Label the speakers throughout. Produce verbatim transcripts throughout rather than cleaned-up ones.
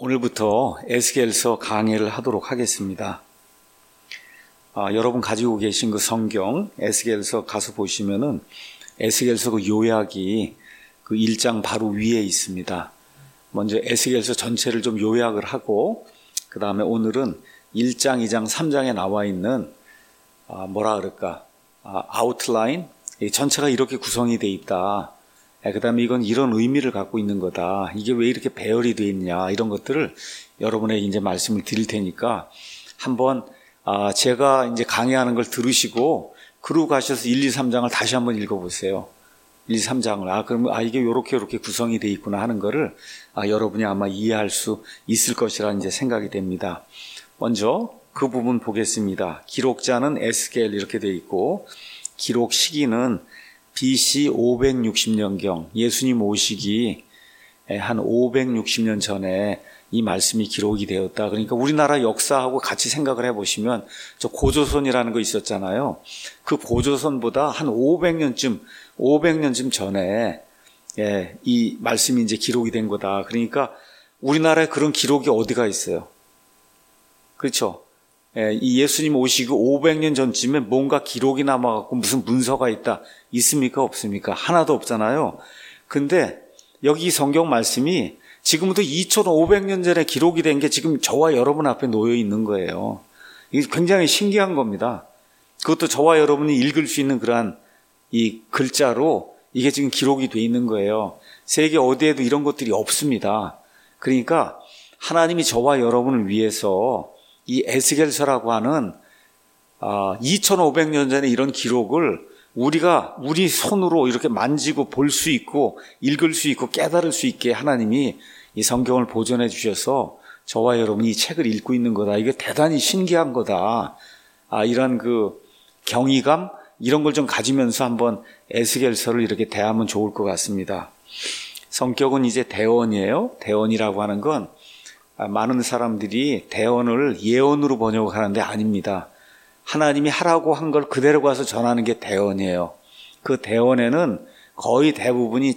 Speaker 1: 오늘부터 에스겔서 강해를 하도록 하겠습니다. 아, 여러분 가지고 계신 그 성경 에스겔서 가서 보시면은 에스겔서 그 요약이 그 일 장 바로 위에 있습니다. 먼저 에스겔서 전체를 좀 요약을 하고 그 다음에 오늘은 일 장, 이 장, 삼 장에 나와 있는 아, 뭐라 그럴까 아, 아웃라인 전체가 이렇게 구성이 돼 있다. 그 다음에 이건 이런 의미를 갖고 있는 거다. 이게 왜 이렇게 배열이 되어 있냐 이런 것들을 여러분에게 이제 말씀을 드릴 테니까 한번 아, 제가 이제 강의하는 걸 들으시고 그러고 가셔서 일, 이, 삼 장을 다시 한번 읽어보세요. 일, 이, 삼 장을 아 그러면 아 이게 요렇게 요렇게 구성이 되어 있구나 하는 거를 아, 여러분이 아마 이해할 수 있을 것이라 이제 생각이 됩니다. 먼저 그 부분 보겠습니다. 기록자는 에스겔 이렇게 되어 있고 기록 시기는 비씨 오백육십 년경 예수님 오시기 한 오백육십 년 전에 이 말씀이 기록이 되었다. 그러니까 우리나라 역사하고 같이 생각을 해보시면 저 고조선이라는 거 있었잖아요. 그 고조선보다 한 오백 년쯤 오백 년쯤 전에 예, 이 말씀이 이제 기록이 된 거다. 그러니까 우리나라에 그런 기록이 어디가 있어요? 그렇죠? 예, 이 예수님 오시고 오백 년 전쯤에 뭔가 기록이 남아갖고 무슨 문서가 있다. 있습니까? 없습니까? 하나도 없잖아요. 근데 여기 성경 말씀이 지금부터 이천오백 년 전에 기록이 된 게 지금 저와 여러분 앞에 놓여 있는 거예요. 이게 굉장히 신기한 겁니다. 그것도 저와 여러분이 읽을 수 있는 그러한 이 글자로 이게 지금 기록이 돼 있는 거예요. 세계 어디에도 이런 것들이 없습니다. 그러니까 하나님이 저와 여러분을 위해서 이 에스겔서라고 하는 아, 이천오백 년 전에 이런 기록을 우리가 우리 손으로 이렇게 만지고 볼 수 있고 읽을 수 있고 깨달을 수 있게 하나님이 이 성경을 보존해 주셔서 저와 여러분이 이 책을 읽고 있는 거다. 이게 대단히 신기한 거다. 아, 이런 그 경이감 이런 걸 좀 가지면서 한번 에스겔서를 이렇게 대하면 좋을 것 같습니다. 성격은 이제 대언이에요. 대언이라고 하는 건 많은 사람들이 대언을 예언으로 번역하는데 아닙니다. 하나님이 하라고 한 걸 그대로 가서 전하는 게 대언이에요. 그 대언에는 거의 대부분이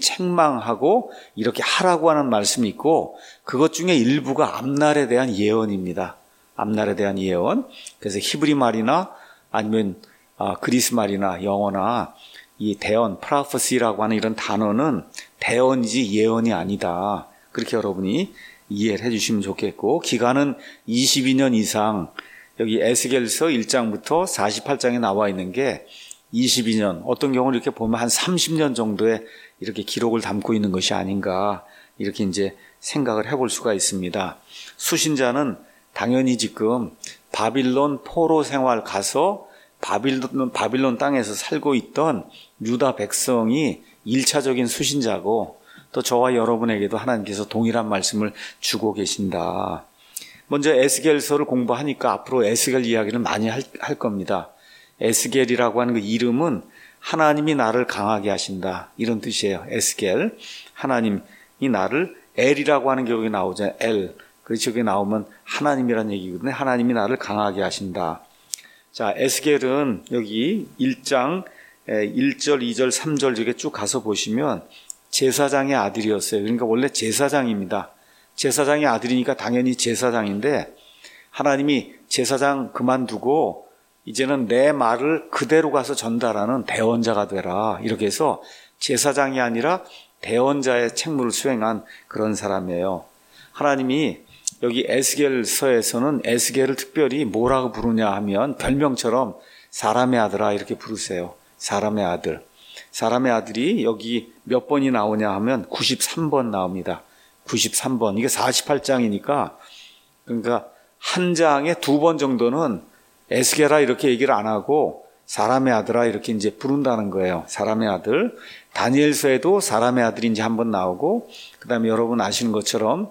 Speaker 1: 책망하고 이렇게 하라고 하는 말씀이 있고 그것 중에 일부가 앞날에 대한 예언입니다. 앞날에 대한 예언. 그래서 히브리 말이나 아니면 아, 그리스 말이나 영어나 이 대언, 프로페시라고 하는 이런 단어는 대언이지 예언이 아니다. 그렇게 여러분이 이해를 해주시면 좋겠고 기간은 이십이 년 이상 여기 에스겔서 일 장부터 사십팔 장에 나와 있는 게 이십이 년 어떤 경우는 이렇게 보면 한 삼십 년 정도의 이렇게 기록을 담고 있는 것이 아닌가 이렇게 이제 생각을 해볼 수가 있습니다. 수신자는 당연히 지금 바빌론 포로 생활 가서 바빌론, 바빌론 땅에서 살고 있던 유다 백성이 일차적인 수신자고 또 저와 여러분에게도 하나님께서 동일한 말씀을 주고 계신다. 먼저 에스겔서를 공부하니까 앞으로 에스겔 이야기를 많이 할, 할 겁니다. 에스겔이라고 하는 그 이름은 하나님이 나를 강하게 하신다. 이런 뜻이에요. 에스겔. 하나님이 나를 엘이라고 하는 게 여기 나오잖아요. 엘. 그렇죠. 여기 나오면 하나님이라는 얘기거든요. 하나님이 나를 강하게 하신다. 자, 에스겔은 여기 일 장 일 절, 이 절, 삼 절 이렇게 쭉 가서 보시면 제사장의 아들이었어요. 그러니까 원래 제사장입니다. 제사장의 아들이니까 당연히 제사장인데 하나님이 제사장 그만두고 이제는 내 말을 그대로 가서 전달하는 대언자가 되라. 이렇게 해서 제사장이 아니라 대언자의 책무를 수행한 그런 사람이에요. 하나님이 여기 에스겔서에서는 에스겔을 특별히 뭐라고 부르냐 하면 별명처럼 사람의 아들아 이렇게 부르세요. 사람의 아들. 사람의 아들이 여기 몇 번이 나오냐 하면 구십삼 번 나옵니다. 구십삼 번. 이게 사십팔 장이니까 그러니까 한 장에 두 번 정도는 에스겔아 이렇게 얘기를 안 하고 사람의 아들아 이렇게 이제 부른다는 거예요. 사람의 아들. 다니엘서에도 사람의 아들이 이제 한 번 나오고 그다음에 여러분 아시는 것처럼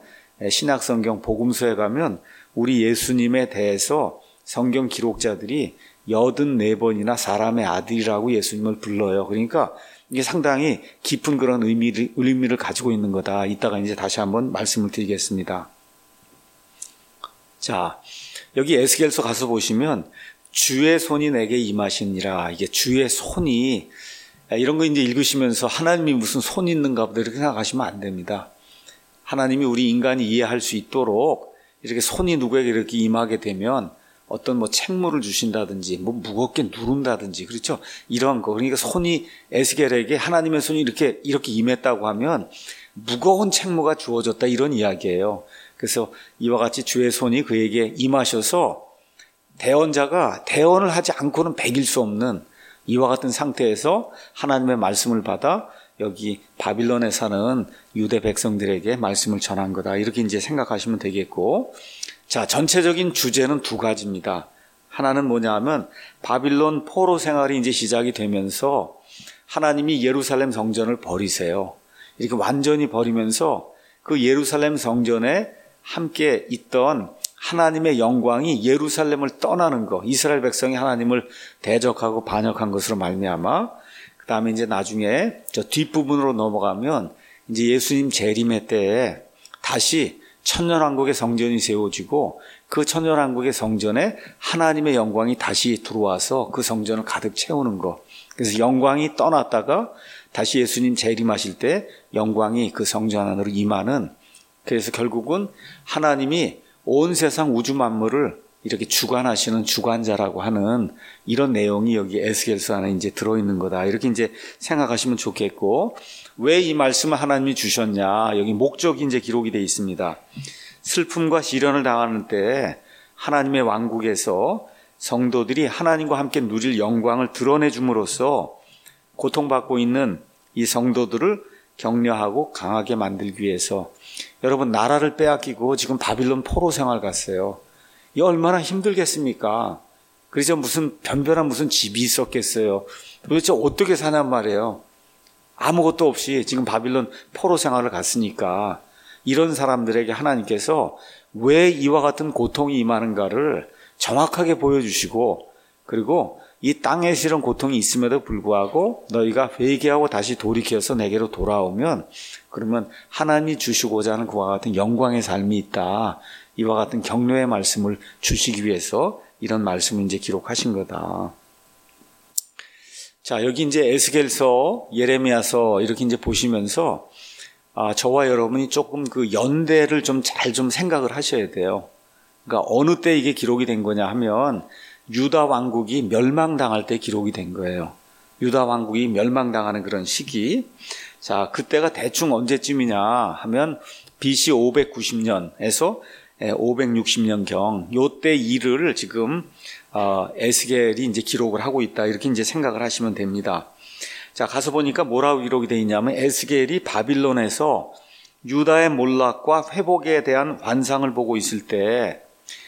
Speaker 1: 신약성경 복음서에 가면 우리 예수님에 대해서 성경 기록자들이 여든네 번이나 사람의 아들이라고 예수님을 불러요. 그러니까 이게 상당히 깊은 그런 의미를, 의미를 가지고 있는 거다. 이따가 이제 다시 한번 말씀을 드리겠습니다. 자, 여기 에스겔서 가서 보시면 주의 손이 내게 임하시니라. 이게 주의 손이 이런 거 이제 읽으시면서 하나님이 무슨 손이 있는가 보다 이렇게 생각하시면 안 됩니다. 하나님이 우리 인간이 이해할 수 있도록 이렇게 손이 누구에게 이렇게 임하게 되면 어떤 뭐 책무를 주신다든지 뭐 무겁게 누른다든지 그렇죠? 이런 거. 그러니까 손이 에스겔에게 하나님의 손이 이렇게 이렇게 임했다고 하면 무거운 책무가 주어졌다 이런 이야기예요. 그래서 이와 같이 주의 손이 그에게 임하셔서 대언자가 대언을 하지 않고는 배길 수 없는 이와 같은 상태에서 하나님의 말씀을 받아 여기 바빌론에 사는 유대 백성들에게 말씀을 전한 거다. 이렇게 이제 생각하시면 되겠고, 자, 전체적인 주제는 두 가지입니다. 하나는 뭐냐 하면 바빌론 포로 생활이 이제 시작이 되면서 하나님이 예루살렘 성전을 버리세요. 이렇게 완전히 버리면서 그 예루살렘 성전에 함께 있던 하나님의 영광이 예루살렘을 떠나는 거, 이스라엘 백성이 하나님을 대적하고 반역한 것으로 말미암아, 그 다음에 이제 나중에 저 뒷부분으로 넘어가면 이제 예수님 재림의 때에 다시 천년왕국의 성전이 세워지고 그 천년왕국의 성전에 하나님의 영광이 다시 들어와서 그 성전을 가득 채우는 거. 그래서 영광이 떠났다가 다시 예수님 재림하실 때 영광이 그 성전 안으로 임하는, 그래서 결국은 하나님이 온 세상 우주 만물을 이렇게 주관하시는 주관자라고 하는 이런 내용이 여기 에스겔서 안에 이제 들어있는 거다. 이렇게 이제 생각하시면 좋겠고, 왜 이 말씀을 하나님이 주셨냐? 여기 목적이 이제 기록이 되어 있습니다. 슬픔과 시련을 당하는 때 하나님의 왕국에서 성도들이 하나님과 함께 누릴 영광을 드러내 줌으로써 고통받고 있는 이 성도들을 격려하고 강하게 만들기 위해서, 여러분 나라를 빼앗기고 지금 바빌론 포로 생활 갔어요. 이 얼마나 힘들겠습니까? 그래서 무슨 변변한 무슨 집이 있었겠어요. 도대체 어떻게 사냔 말이에요. 아무것도 없이 지금 바빌론 포로 생활을 갔으니까 이런 사람들에게 하나님께서 왜 이와 같은 고통이 임하는가를 정확하게 보여주시고, 그리고 이 땅에 실은 고통이 있음에도 불구하고 너희가 회개하고 다시 돌이켜서 내게로 돌아오면 그러면 하나님이 주시고자 하는 그와 같은 영광의 삶이 있다. 이와 같은 격려의 말씀을 주시기 위해서 이런 말씀을 이제 기록하신 거다. 자, 여기 이제 에스겔서, 예레미야서 이렇게 이제 보시면서 아, 저와 여러분이 조금 그 연대를 좀 잘 좀 생각을 하셔야 돼요. 그러니까 어느 때 이게 기록이 된 거냐 하면 유다 왕국이 멸망당할 때 기록이 된 거예요. 유다 왕국이 멸망당하는 그런 시기. 자, 그때가 대충 언제쯤이냐 하면 비씨 오백구십 년에서 오백육십 년경, 요때 일을 지금 어, 에스겔이 이제 기록을 하고 있다. 이렇게 이제 생각을 하시면 됩니다. 자, 가서 보니까 뭐라고 기록이 되어 있냐면 에스겔이 바빌론에서 유다의 몰락과 회복에 대한 환상을 보고 있을 때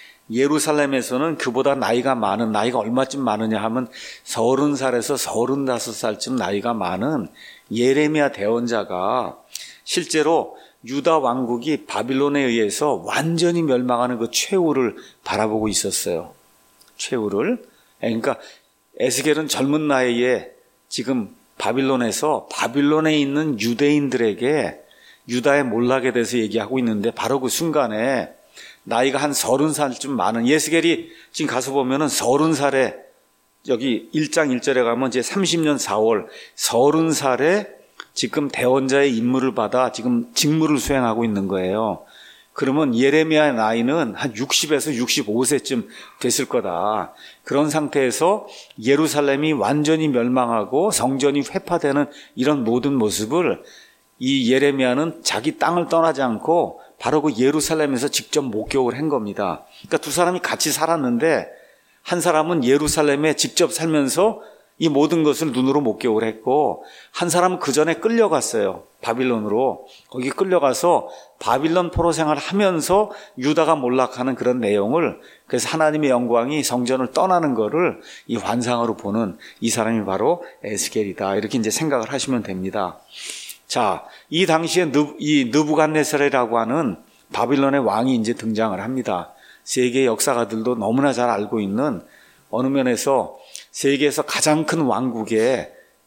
Speaker 1: 예루살렘에서는 그보다 나이가 많은, 나이가 얼마쯤 많으냐 하면 서른 살에서 서른다섯 살쯤 나이가 많은 예레미야 대언자가 실제로 유다 왕국이 바빌론에 의해서 완전히 멸망하는 그 최후를 바라보고 있었어요. 최후를. 그러니까 에스겔은 젊은 나이에 지금 바빌론에서 바빌론에 있는 유대인들에게 유다의 몰락에 대해서 얘기하고 있는데 바로 그 순간에 나이가 한 서른 살쯤 많은, 에스겔이 지금 가서 보면은 서른 살에 여기 일 장 일 절에 가면 이제 삼십 년 사월 서른 살에 지금 대언자의 임무를 받아 지금 직무를 수행하고 있는 거예요. 그러면 예레미야의 나이는 한 육십에서 육십오 세쯤 됐을 거다. 그런 상태에서 예루살렘이 완전히 멸망하고 성전이 회파되는 이런 모든 모습을 이 예레미야는 자기 땅을 떠나지 않고 바로 그 예루살렘에서 직접 목격을 한 겁니다. 그러니까 두 사람이 같이 살았는데 한 사람은 예루살렘에 직접 살면서 이 모든 것을 눈으로 목격을 했고, 한 사람은 그 전에 끌려갔어요. 바빌론으로. 거기 끌려가서 바빌론 포로 생활을 하면서 유다가 몰락하는 그런 내용을, 그래서 하나님의 영광이 성전을 떠나는 거를 이 환상으로 보는 이 사람이 바로 에스겔이다. 이렇게 이제 생각을 하시면 됩니다. 자, 이 당시에 느, 이 느부갓네살이라고 하는 바빌론의 왕이 이제 등장을 합니다. 세계 역사가들도 너무나 잘 알고 있는, 어느 면에서 세계에서 가장 큰 왕국의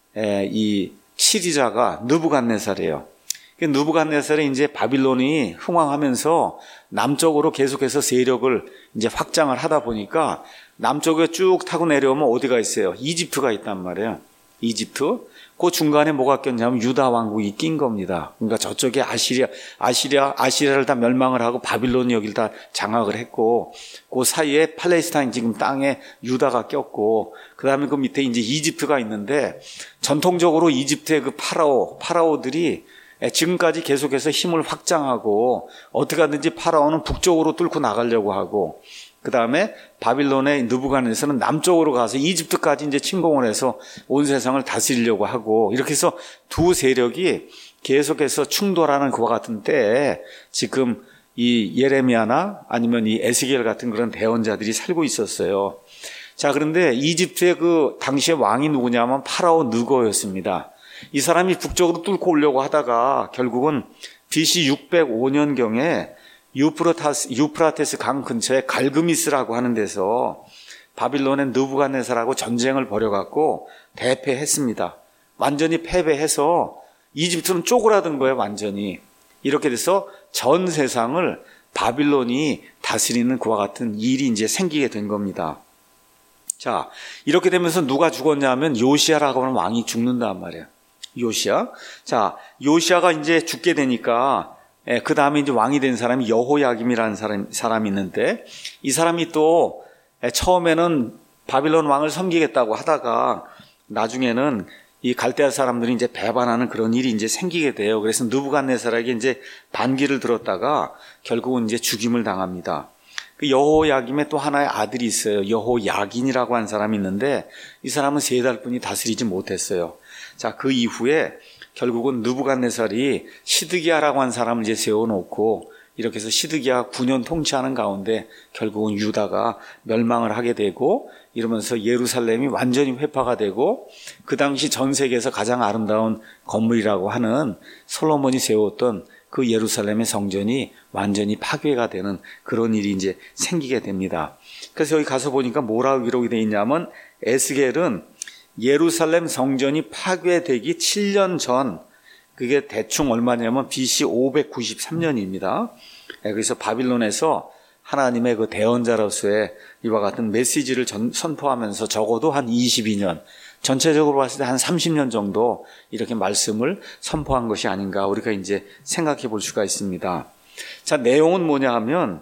Speaker 1: 이 치리자가 느부갓네살이에요. 느부갓네살이 이제 바빌론이 흥왕하면서 남쪽으로 계속해서 세력을 이제 확장을 하다 보니까 남쪽에 쭉 타고 내려오면 어디가 있어요? 이집트가 있단 말이에요. 이집트. 그 중간에 뭐가 꼈냐면 유다 왕국이 낀 겁니다. 그러니까 저쪽에 아시리아, 아시리아, 아시리아를 다 멸망을 하고 바빌론이 여기를 다 장악을 했고, 그 사이에 팔레스타인 지금 땅에 유다가 꼈고, 그 다음에 그 밑에 이제 이집트가 있는데, 전통적으로 이집트의 그 파라오, 파라오들이 지금까지 계속해서 힘을 확장하고, 어떻게 하든지 파라오는 북쪽으로 뚫고 나가려고 하고, 그 다음에 바빌론의 느부갓네살은 남쪽으로 가서 이집트까지 이제 침공을 해서 온 세상을 다스리려고 하고, 이렇게 해서 두 세력이 계속해서 충돌하는 그와 같은 때에 지금 이 예레미야나 아니면 이 에스겔 같은 그런 대언자들이 살고 있었어요. 자, 그런데 이집트의 그 당시의 왕이 누구냐면 파라오 느고였습니다. 이 사람이 북쪽으로 뚫고 오려고 하다가 결국은 비씨 육백오 년경에 유프라테스, 유프라테스 강 근처에 갈그미스라고 하는 데서 바빌론의 느부갓네살하고 전쟁을 벌여갖고 대패했습니다. 완전히 패배해서 이집트는 쪼그라든 거예요, 완전히. 이렇게 돼서 전 세상을 바빌론이 다스리는 그와 같은 일이 이제 생기게 된 겁니다. 자, 이렇게 되면서 누가 죽었냐 하면 요시야라고 하는 왕이 죽는단 말이에요. 요시야. 자, 요시야가 이제 죽게 되니까 예, 그 다음에 이제 왕이 된 사람이 여호야김이라는 사람, 사람이 있는데, 이 사람이 또 예, 처음에는 바빌론 왕을 섬기겠다고 하다가 나중에는 이 갈대아 사람들이 이제 배반하는 그런 일이 이제 생기게 돼요. 그래서 느부갓네살에게 이제 반기를 들었다가 결국은 이제 죽임을 당합니다. 그 여호야김의 또 하나의 아들이 있어요. 여호야긴이라고 하는 사람이 있는데, 이 사람은 세 달뿐이 다스리지 못했어요. 자, 그 이후에 결국은 느부갓네살이 시드기야라고 한 사람을 이제 세워놓고 이렇게 해서 시드기야 구 년 통치하는 가운데 결국은 유다가 멸망을 하게 되고, 이러면서 예루살렘이 완전히 회파가 되고, 그 당시 전 세계에서 가장 아름다운 건물이라고 하는 솔로몬이 세웠던 그 예루살렘의 성전이 완전히 파괴가 되는 그런 일이 이제 생기게 됩니다. 그래서 여기 가서 보니까 뭐라고 기록이 되어 있냐면, 에스겔은 예루살렘 성전이 파괴되기 칠 년 전, 그게 대충 얼마냐면 비씨 오백구십삼 년입니다. 그래서 바빌론에서 하나님의 그 대언자로서의 이와 같은 메시지를 전, 선포하면서 적어도 한 이십이 년, 전체적으로 봤을 때 한 삼십 년 정도 이렇게 말씀을 선포한 것이 아닌가 우리가 이제 생각해 볼 수가 있습니다. 자, 내용은 뭐냐 하면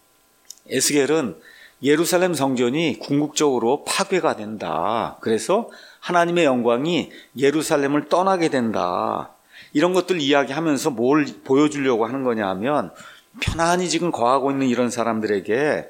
Speaker 1: 에스겔은 예루살렘 성전이 궁극적으로 파괴가 된다. 그래서 하나님의 영광이 예루살렘을 떠나게 된다. 이런 것들 이야기하면서 뭘 보여주려고 하는 거냐 하면, 편안히 지금 거하고 있는 이런 사람들에게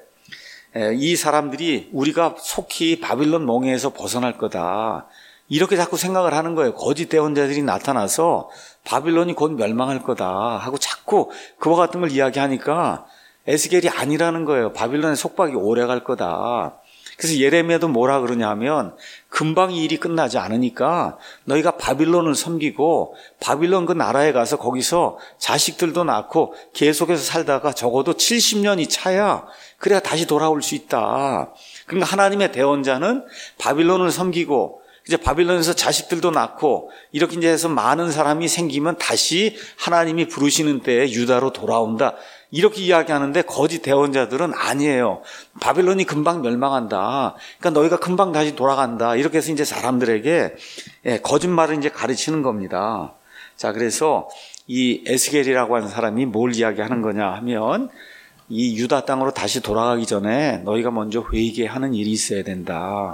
Speaker 1: 이 사람들이 우리가 속히 바빌론 몽해에서 벗어날 거다. 이렇게 자꾸 생각을 하는 거예요. 거짓 대언자들이 나타나서 바빌론이 곧 멸망할 거다 하고 자꾸 그와 같은 걸 이야기하니까 에스겔이 아니라는 거예요. 바빌론의 속박이 오래 갈 거다. 그래서 예레미야도 뭐라 그러냐 하면, 금방 이 일이 끝나지 않으니까 너희가 바빌론을 섬기고 바빌론 그 나라에 가서 거기서 자식들도 낳고 계속해서 살다가 적어도 칠십 년이 차야 그래야 다시 돌아올 수 있다. 그러니까 하나님의 대언자는 바빌론을 섬기고 이제 바빌론에서 자식들도 낳고 이렇게 이제 해서 많은 사람이 생기면 다시 하나님이 부르시는 때에 유다로 돌아온다. 이렇게 이야기하는데 거짓 대언자들은 아니에요. 바빌론이 금방 멸망한다. 그러니까 너희가 금방 다시 돌아간다. 이렇게 해서 이제 사람들에게 예, 거짓말을 이제 가르치는 겁니다. 자, 그래서 이 에스겔이라고 하는 사람이 뭘 이야기하는 거냐 하면, 이 유다 땅으로 다시 돌아가기 전에 너희가 먼저 회개하는 일이 있어야 된다.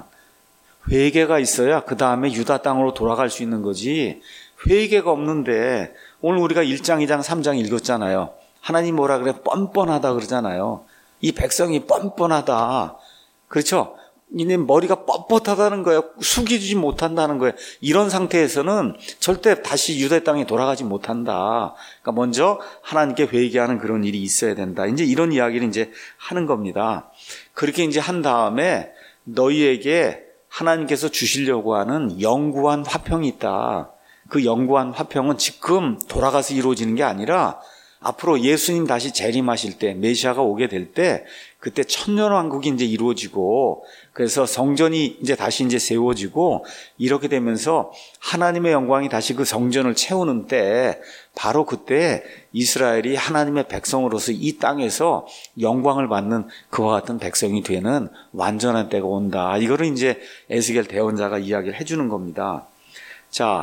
Speaker 1: 회개가 있어야 그 다음에 유다 땅으로 돌아갈 수 있는 거지. 회개가 없는데, 오늘 우리가 일 장, 이 장, 삼 장 읽었잖아요. 하나님 뭐라 그래? 뻔뻔하다 그러잖아요. 이 백성이 뻔뻔하다. 그렇죠? 이네 머리가 뻣뻣하다는 거예요. 숙이지 못한다는 거예요. 이런 상태에서는 절대 다시 유다 땅에 돌아가지 못한다. 그러니까 먼저 하나님께 회개하는 그런 일이 있어야 된다. 이제 이런 이야기를 이제 하는 겁니다. 그렇게 이제 한 다음에 너희에게 하나님께서 주시려고 하는 영구한 화평이 있다. 그 영구한 화평은 지금 돌아가서 이루어지는 게 아니라 앞으로 예수님 다시 재림하실 때, 메시아가 오게 될 때, 그때 천년왕국이 이제 이루어지고, 그래서 성전이 이제 다시 이제 세워지고, 이렇게 되면서 하나님의 영광이 다시 그 성전을 채우는 때, 바로 그때 이스라엘이 하나님의 백성으로서 이 땅에서 영광을 받는 그와 같은 백성이 되는 완전한 때가 온다. 이거를 이제 에스겔 대언자가 이야기를 해주는 겁니다. 자,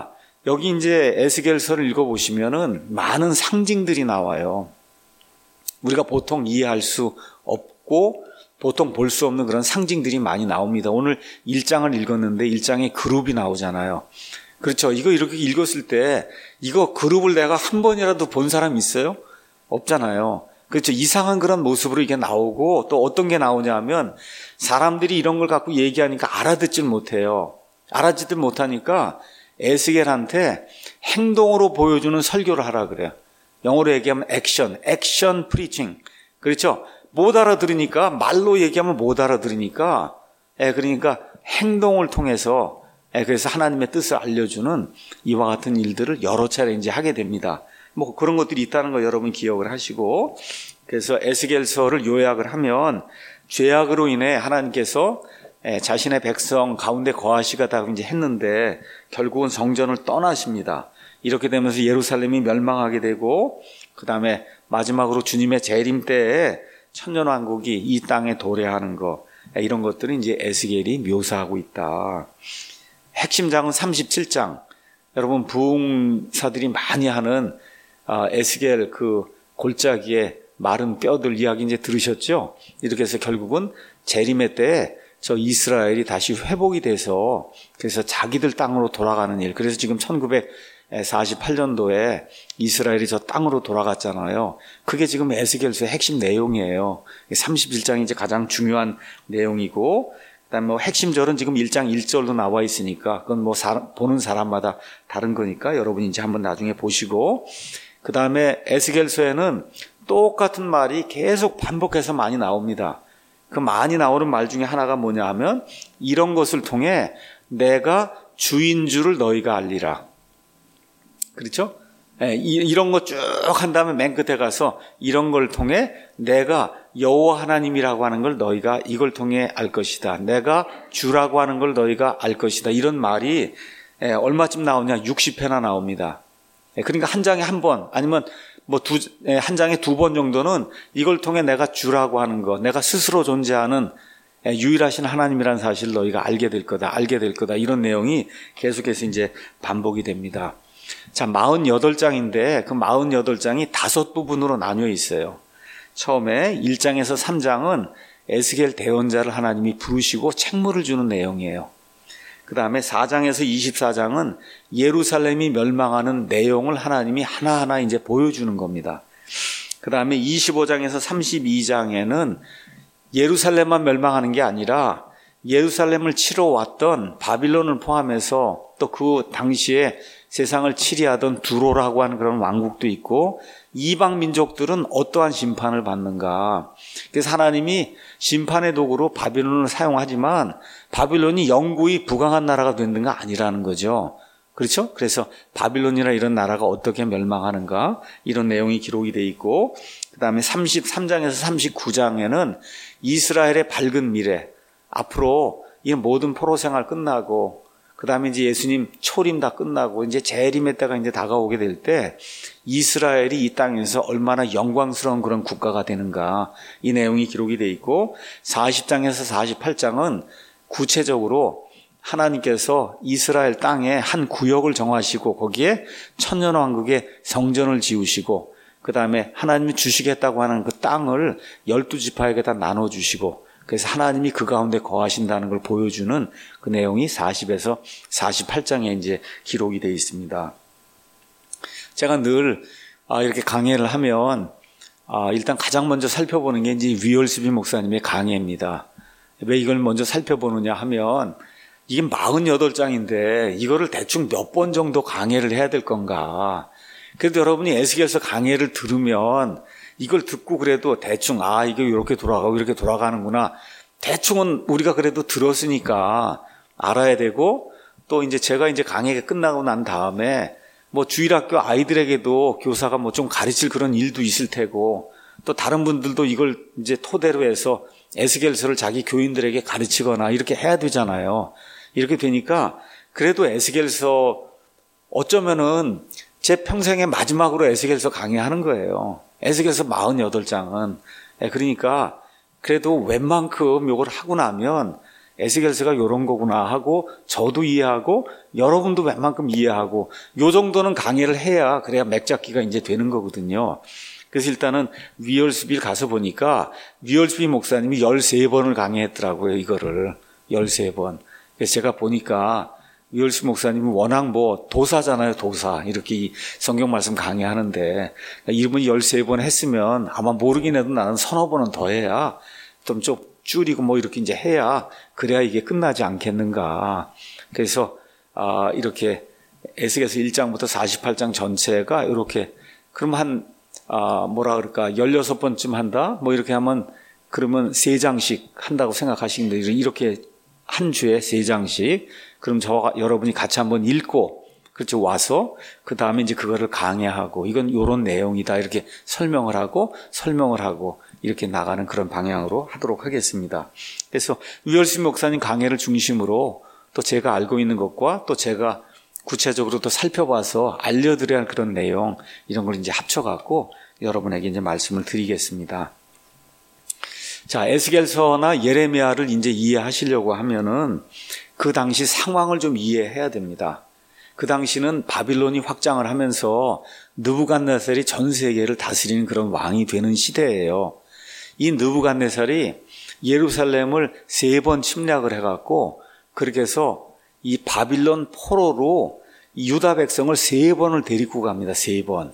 Speaker 1: 여기 이제 에스겔서를 읽어보시면은 많은 상징들이 나와요. 우리가 보통 이해할 수 없고 보통 볼 수 없는 그런 상징들이 많이 나옵니다. 오늘 일 장을 읽었는데 일 장에 그룹이 나오잖아요. 그렇죠. 이거 이렇게 읽었을 때 이거 그룹을 내가 한 번이라도 본 사람 있어요? 없잖아요. 그렇죠. 이상한 그런 모습으로 이게 나오고 또 어떤 게 나오냐면 사람들이 이런 걸 갖고 얘기하니까 알아듣질 못해요. 알아듣질 못하니까 에스겔한테 행동으로 보여주는 설교를 하라 그래요. 영어로 얘기하면 액션, 액션 프리칭. 그렇죠? 못 알아들으니까, 말로 얘기하면 못 알아들으니까, 예, 그러니까 행동을 통해서, 예, 그래서 하나님의 뜻을 알려주는 이와 같은 일들을 여러 차례 이제 하게 됩니다. 뭐 그런 것들이 있다는 거 여러분 기억을 하시고, 그래서 에스겔서를 요약을 하면 죄악으로 인해 하나님께서 예, 자신의 백성 가운데 거하시다가 이제 했는데 결국은 성전을 떠나십니다. 이렇게 되면서 예루살렘이 멸망하게 되고 그 다음에 마지막으로 주님의 재림 때에 천년왕국이 이 땅에 도래하는 거, 이런 것들은 이제 에스겔이 묘사하고 있다. 핵심장은 삼십칠 장. 여러분 부흥사들이 많이 하는 에스겔 그 골짜기에 마른 뼈들 이야기 이제 들으셨죠? 이렇게 해서 결국은 재림의 때에 저 이스라엘이 다시 회복이 돼서 그래서 자기들 땅으로 돌아가는 일. 그래서 지금 천구백사십팔 년도에 이스라엘이 저 땅으로 돌아갔잖아요. 그게 지금 에스겔서의 핵심 내용이에요. 삼십일 장이 이제 가장 중요한 내용이고, 그다음에 뭐 핵심절은 지금 일 장 일 절로 나와 있으니까 그건 뭐 사람, 보는 사람마다 다른 거니까 여러분이 이제 한번 나중에 보시고, 그다음에 에스겔서에는 똑같은 말이 계속 반복해서 많이 나옵니다. 그 많이 나오는 말 중에 하나가 뭐냐 하면 이런 것을 통해 내가 주인 줄을 너희가 알리라. 그렇죠? 예, 이런 거 쭉 한 다음에 맨 끝에 가서 이런 걸 통해 내가 여호와 하나님이라고 하는 걸 너희가 이걸 통해 알 것이다. 내가 주라고 하는 걸 너희가 알 것이다. 이런 말이 예, 얼마쯤 나오냐? 육십 회나 나옵니다. 예, 그러니까 한 장에 한 번 아니면 뭐 두, 한 장에 두 번 정도는 이걸 통해 내가 주라고 하는 거, 내가 스스로 존재하는 유일하신 하나님이라는 사실을 너희가 알게 될 거다, 알게 될 거다. 이런 내용이 계속해서 이제 반복이 됩니다. 자, 사십팔 장인데 그 사십팔 장이 다섯 부분으로 나뉘어 있어요. 처음에 일 장에서 삼 장은 에스겔 대언자를 하나님이 부르시고 책무를 주는 내용이에요. 그 다음에 사 장에서 이십사 장은 예루살렘이 멸망하는 내용을 하나님이 하나하나 이제 보여주는 겁니다. 그 다음에 이십오 장에서 삼십이 장에는 예루살렘만 멸망하는 게 아니라 예루살렘을 치러 왔던 바빌론을 포함해서 또 그 당시에 세상을 치리하던 두로라고 하는 그런 왕국도 있고 이방 민족들은 어떠한 심판을 받는가. 그래서 하나님이 심판의 도구로 바빌론을 사용하지만 바빌론이 영구히 부강한 나라가 되는 건 아니라는 거죠. 그렇죠? 그래서 바빌론이나 이런 나라가 어떻게 멸망하는가 이런 내용이 기록이 돼 있고, 그 다음에 삼십삼 장에서 삼십구 장에는 이스라엘의 밝은 미래, 앞으로 이 모든 포로 생활 끝나고 그 다음에 이제 예수님 초림 다 끝나고 이제 재림의 때가 이제 다가오게 될 때 이스라엘이 이 땅에서 얼마나 영광스러운 그런 국가가 되는가 이 내용이 기록이 돼 있고, 사십 장에서 사십팔 장은 구체적으로 하나님께서 이스라엘 땅에 한 구역을 정하시고 거기에 천년왕국의 성전을 지으시고 그 다음에 하나님이 주시겠다고 하는 그 땅을 열두 지파에게 다 나눠주시고 그래서 하나님이 그 가운데 거하신다는 걸 보여주는 그 내용이 사십에서 사십팔 장에 이제 기록이 되어 있습니다. 제가 늘 이렇게 강해를 하면 일단 가장 먼저 살펴보는 게 이제 위얼스비 목사님의 강해입니다. 왜 이걸 먼저 살펴보느냐 하면 이게 사십팔 장인데 이거를 대충 몇 번 정도 강해를 해야 될 건가. 그래도 여러분이 에스겔서 강해를 들으면 이걸 듣고 그래도 대충 아 이게 이렇게 돌아가고 이렇게 돌아가는구나 대충은 우리가 그래도 들었으니까 알아야 되고, 또 이제 제가 이제 강의가 끝나고 난 다음에 뭐 주일학교 아이들에게도 교사가 뭐 좀 가르칠 그런 일도 있을 테고 또 다른 분들도 이걸 이제 토대로 해서 에스겔서를 자기 교인들에게 가르치거나 이렇게 해야 되잖아요. 이렇게 되니까 그래도 에스겔서 어쩌면은 제 평생의 마지막으로 에스겔서 강의하는 거예요. 에스겔서 사십팔 장은. 그러니까 그래도 웬만큼 요걸 하고 나면 에스겔서가 이런 거구나 하고 저도 이해하고 여러분도 웬만큼 이해하고 요 정도는 강의를 해야 그래야 맥잡기가 이제 되는 거거든요. 그래서 일단은 위얼스빌 가서 보니까 위얼스빌 목사님이 열세 번을 강의했더라고요. 이거를 열세 번. 그래서 제가 보니까 위얼스 목사님은 워낙 뭐 도사잖아요. 도사. 이렇게 이 성경 말씀 강의하는데 이분이 열세 번 했으면 아마 모르긴 해도 나는 서너 번은 더 해야 좀 좀 줄이고 뭐 이렇게 이제 해야 그래야 이게 끝나지 않겠는가. 그래서 아 이렇게 에스겔서 일 장부터 사십팔 장 전체가 이렇게 그럼 한 아 뭐라 그럴까 열여섯 번쯤 한다. 뭐 이렇게 하면 그러면 세 장씩 한다고 생각하시는데 이렇게 한 주에 세 장씩 그럼 저와 여러분이 같이 한번 읽고 그렇죠 와서 그 다음에 이제 그거를 강의하고 이건 이런 내용이다 이렇게 설명을 하고 설명을 하고 이렇게 나가는 그런 방향으로 하도록 하겠습니다. 그래서 위얼스 목사님 강의를 중심으로 또 제가 알고 있는 것과 또 제가 구체적으로 또 살펴봐서 알려드려야 할 그런 내용 이런 걸 이제 합쳐갖고 여러분에게 이제 말씀을 드리겠습니다. 자, 에스겔서나 예레미야를 이제 이해하시려고 하면은 그 당시 상황을 좀 이해해야 됩니다. 그 당시는 바빌론이 확장을 하면서 느부갓네살이 전 세계를 다스리는 그런 왕이 되는 시대예요. 이 느부갓네살이 예루살렘을 세 번 침략을 해갖고 그렇게 해서 이 바빌론 포로로 유다 백성을 세 번을 데리고 갑니다. 세 번.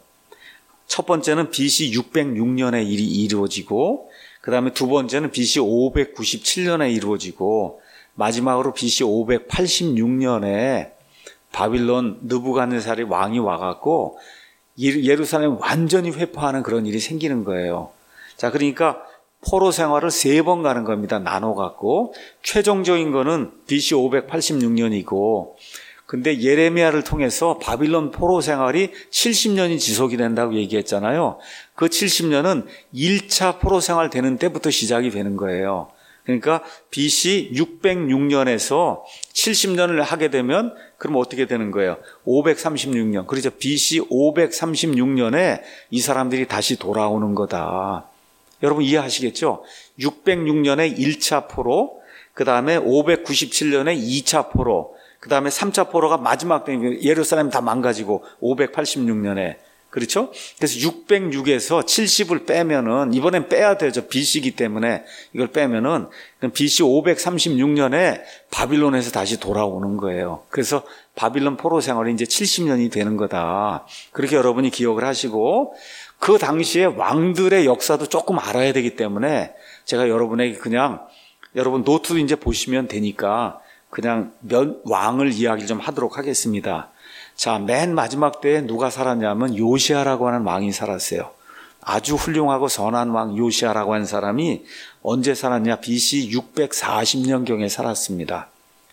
Speaker 1: 첫 번째는 비씨 육백육 년에 일이 이루어지고 그 다음에 두 번째는 비씨 오백구십칠 년에 이루어지고 마지막으로 비씨 오백팔십육 년에 바빌론 느부갓네살이 왕이 와갖고 예루살렘 완전히 회파하는 그런 일이 생기는 거예요. 자, 그러니까 포로 생활을 세 번 가는 겁니다. 나눠갖고 최종적인 거는 비씨 오백팔십육 년이고 근데 예레미야를 통해서 바빌론 포로 생활이 칠십 년이 지속이 된다고 얘기했잖아요. 그 칠십 년은 일 차 포로 생활 되는 때부터 시작이 되는 거예요. 그러니까 비씨 육백육 년에서 칠십 년을 하게 되면 그럼 어떻게 되는 거예요? 오백삼십육 년. 그렇죠. 비씨 오백삼십육 년에 이 사람들이 다시 돌아오는 거다. 여러분 이해하시겠죠? 육백육 년에 일 차 포로, 그 다음에 오백구십칠 년에 이 차 포로, 그 다음에 삼 차 포로가 마지막 때 예루살렘 다 망가지고 오백팔십육 년에 그렇죠? 그래서 육백육에서 칠십을 빼면은 이번엔 빼야 되죠. 비씨이기 때문에 이걸 빼면은 비씨 오백삼십육 년에 바빌론에서 다시 돌아오는 거예요. 그래서 바빌론 포로 생활이 이제 칠십 년이 되는 거다. 그렇게 여러분이 기억을 하시고 그 당시에 왕들의 역사도 조금 알아야 되기 때문에 제가 여러분에게 그냥 여러분 노트도 이제 보시면 되니까 그냥 몇 왕을 이야기를 좀 하도록 하겠습니다. 자, 맨 마지막 때에 누가 살았냐면 요시아라고 하는 왕이 살았어요. 아주 훌륭하고 선한 왕 요시아라고 하는 사람이 언제 살았냐? 비씨 육백사십 년경에 살았습니다.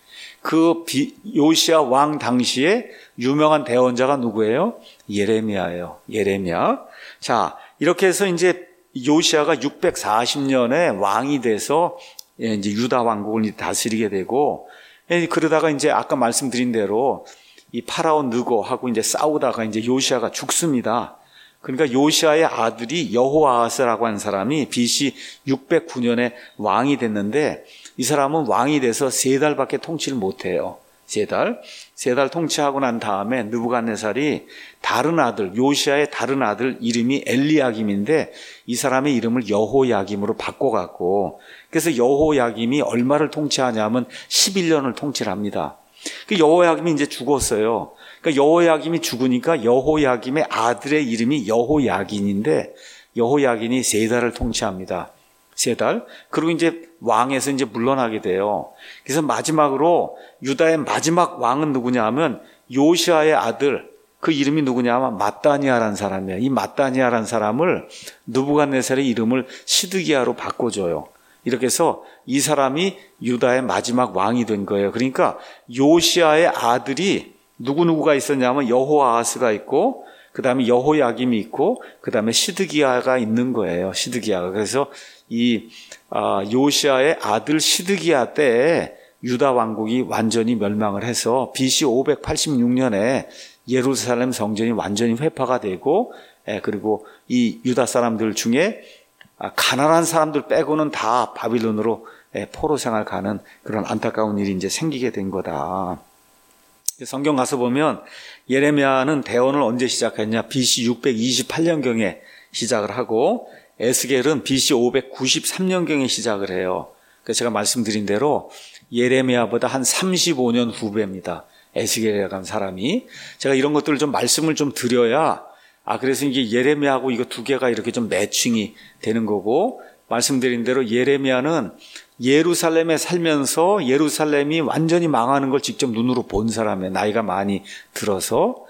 Speaker 1: 그 비, 요시아 왕 당시에 유명한 대언자가 누구예요? 예레미야예요. 예레미야. 자, 이렇게 해서 이제 요시아가 육백사십 년에 왕이 돼서 이제 유다 왕국을 다스리게 되고 그러다가 이제 아까 말씀드린 대로 이 파라온 느고하고 이제 싸우다가 이제 요시아가 죽습니다. 그러니까 요시아의 아들이 여호아하스라고 하는 사람이 비씨 육백구 년에 왕이 됐는데 이 사람은 왕이 돼서 세 달밖에 통치를 못해요. 세 달. 세 달 통치하고 난 다음에 느부갓네살이 다른 아들, 요시아의 다른 아들 이름이 엘리야김인데 이 사람의 이름을 여호야김으로 바꿔갖고 그래서 여호야김이 얼마를 통치하냐면 십일 년을 통치를 합니다. 그 여호야김이 이제 죽었어요. 그러니까 여호야김이 죽으니까 여호야김의 아들의 이름이 여호야긴인데 여호야긴이 세 달을 통치합니다. 세 달. 그리고 이제 왕에서 이제 물러나게 돼요. 그래서 마지막으로 유다의 마지막 왕은 누구냐 하면 요시아의 아들, 그 이름이 누구냐 하면 마따니아라는 사람이에요. 이 마따니아라는 사람을 느부갓네살의 이름을 시드기야로 바꿔줘요. 이렇게 해서 이 사람이 유다의 마지막 왕이 된 거예요. 그러니까 요시아의 아들이 누구누구가 있었냐면 여호아하스가 있고 그 다음에 여호야김이 있고 그 다음에 시드기야가 있는 거예요. 시드기야가. 그래서 이 아, 요시아의 아들 시드기야 때에 유다 왕국이 완전히 멸망을 해서 비씨 오백팔십육 년에 예루살렘 성전이 완전히 회파가 되고 예, 그리고 이 유다 사람들 중에 가난한 사람들 빼고는 다 바빌론으로 포로 생활 가는 그런 안타까운 일이 이제 생기게 된 거다. 성경 가서 보면 예레미야는 대언을 언제 시작했냐? 비씨 육백이십팔 년경에 시작을 하고 에스겔은 비씨 오백구십삼 년경에 시작을 해요. 그래서 제가 말씀드린 대로 예레미야보다 한 삼십오 년 후배입니다. 에스겔이라는 사람이. 제가 이런 것들을 좀 말씀을 좀 드려야 아 그래서 이게 예레미야하고 이거 두 개가 이렇게 좀 매칭이 되는 거고, 말씀드린 대로 예레미야는 예루살렘에 살면서 예루살렘이 완전히 망하는 걸 직접 눈으로 본 사람이에요. 나이가 많이 들어서.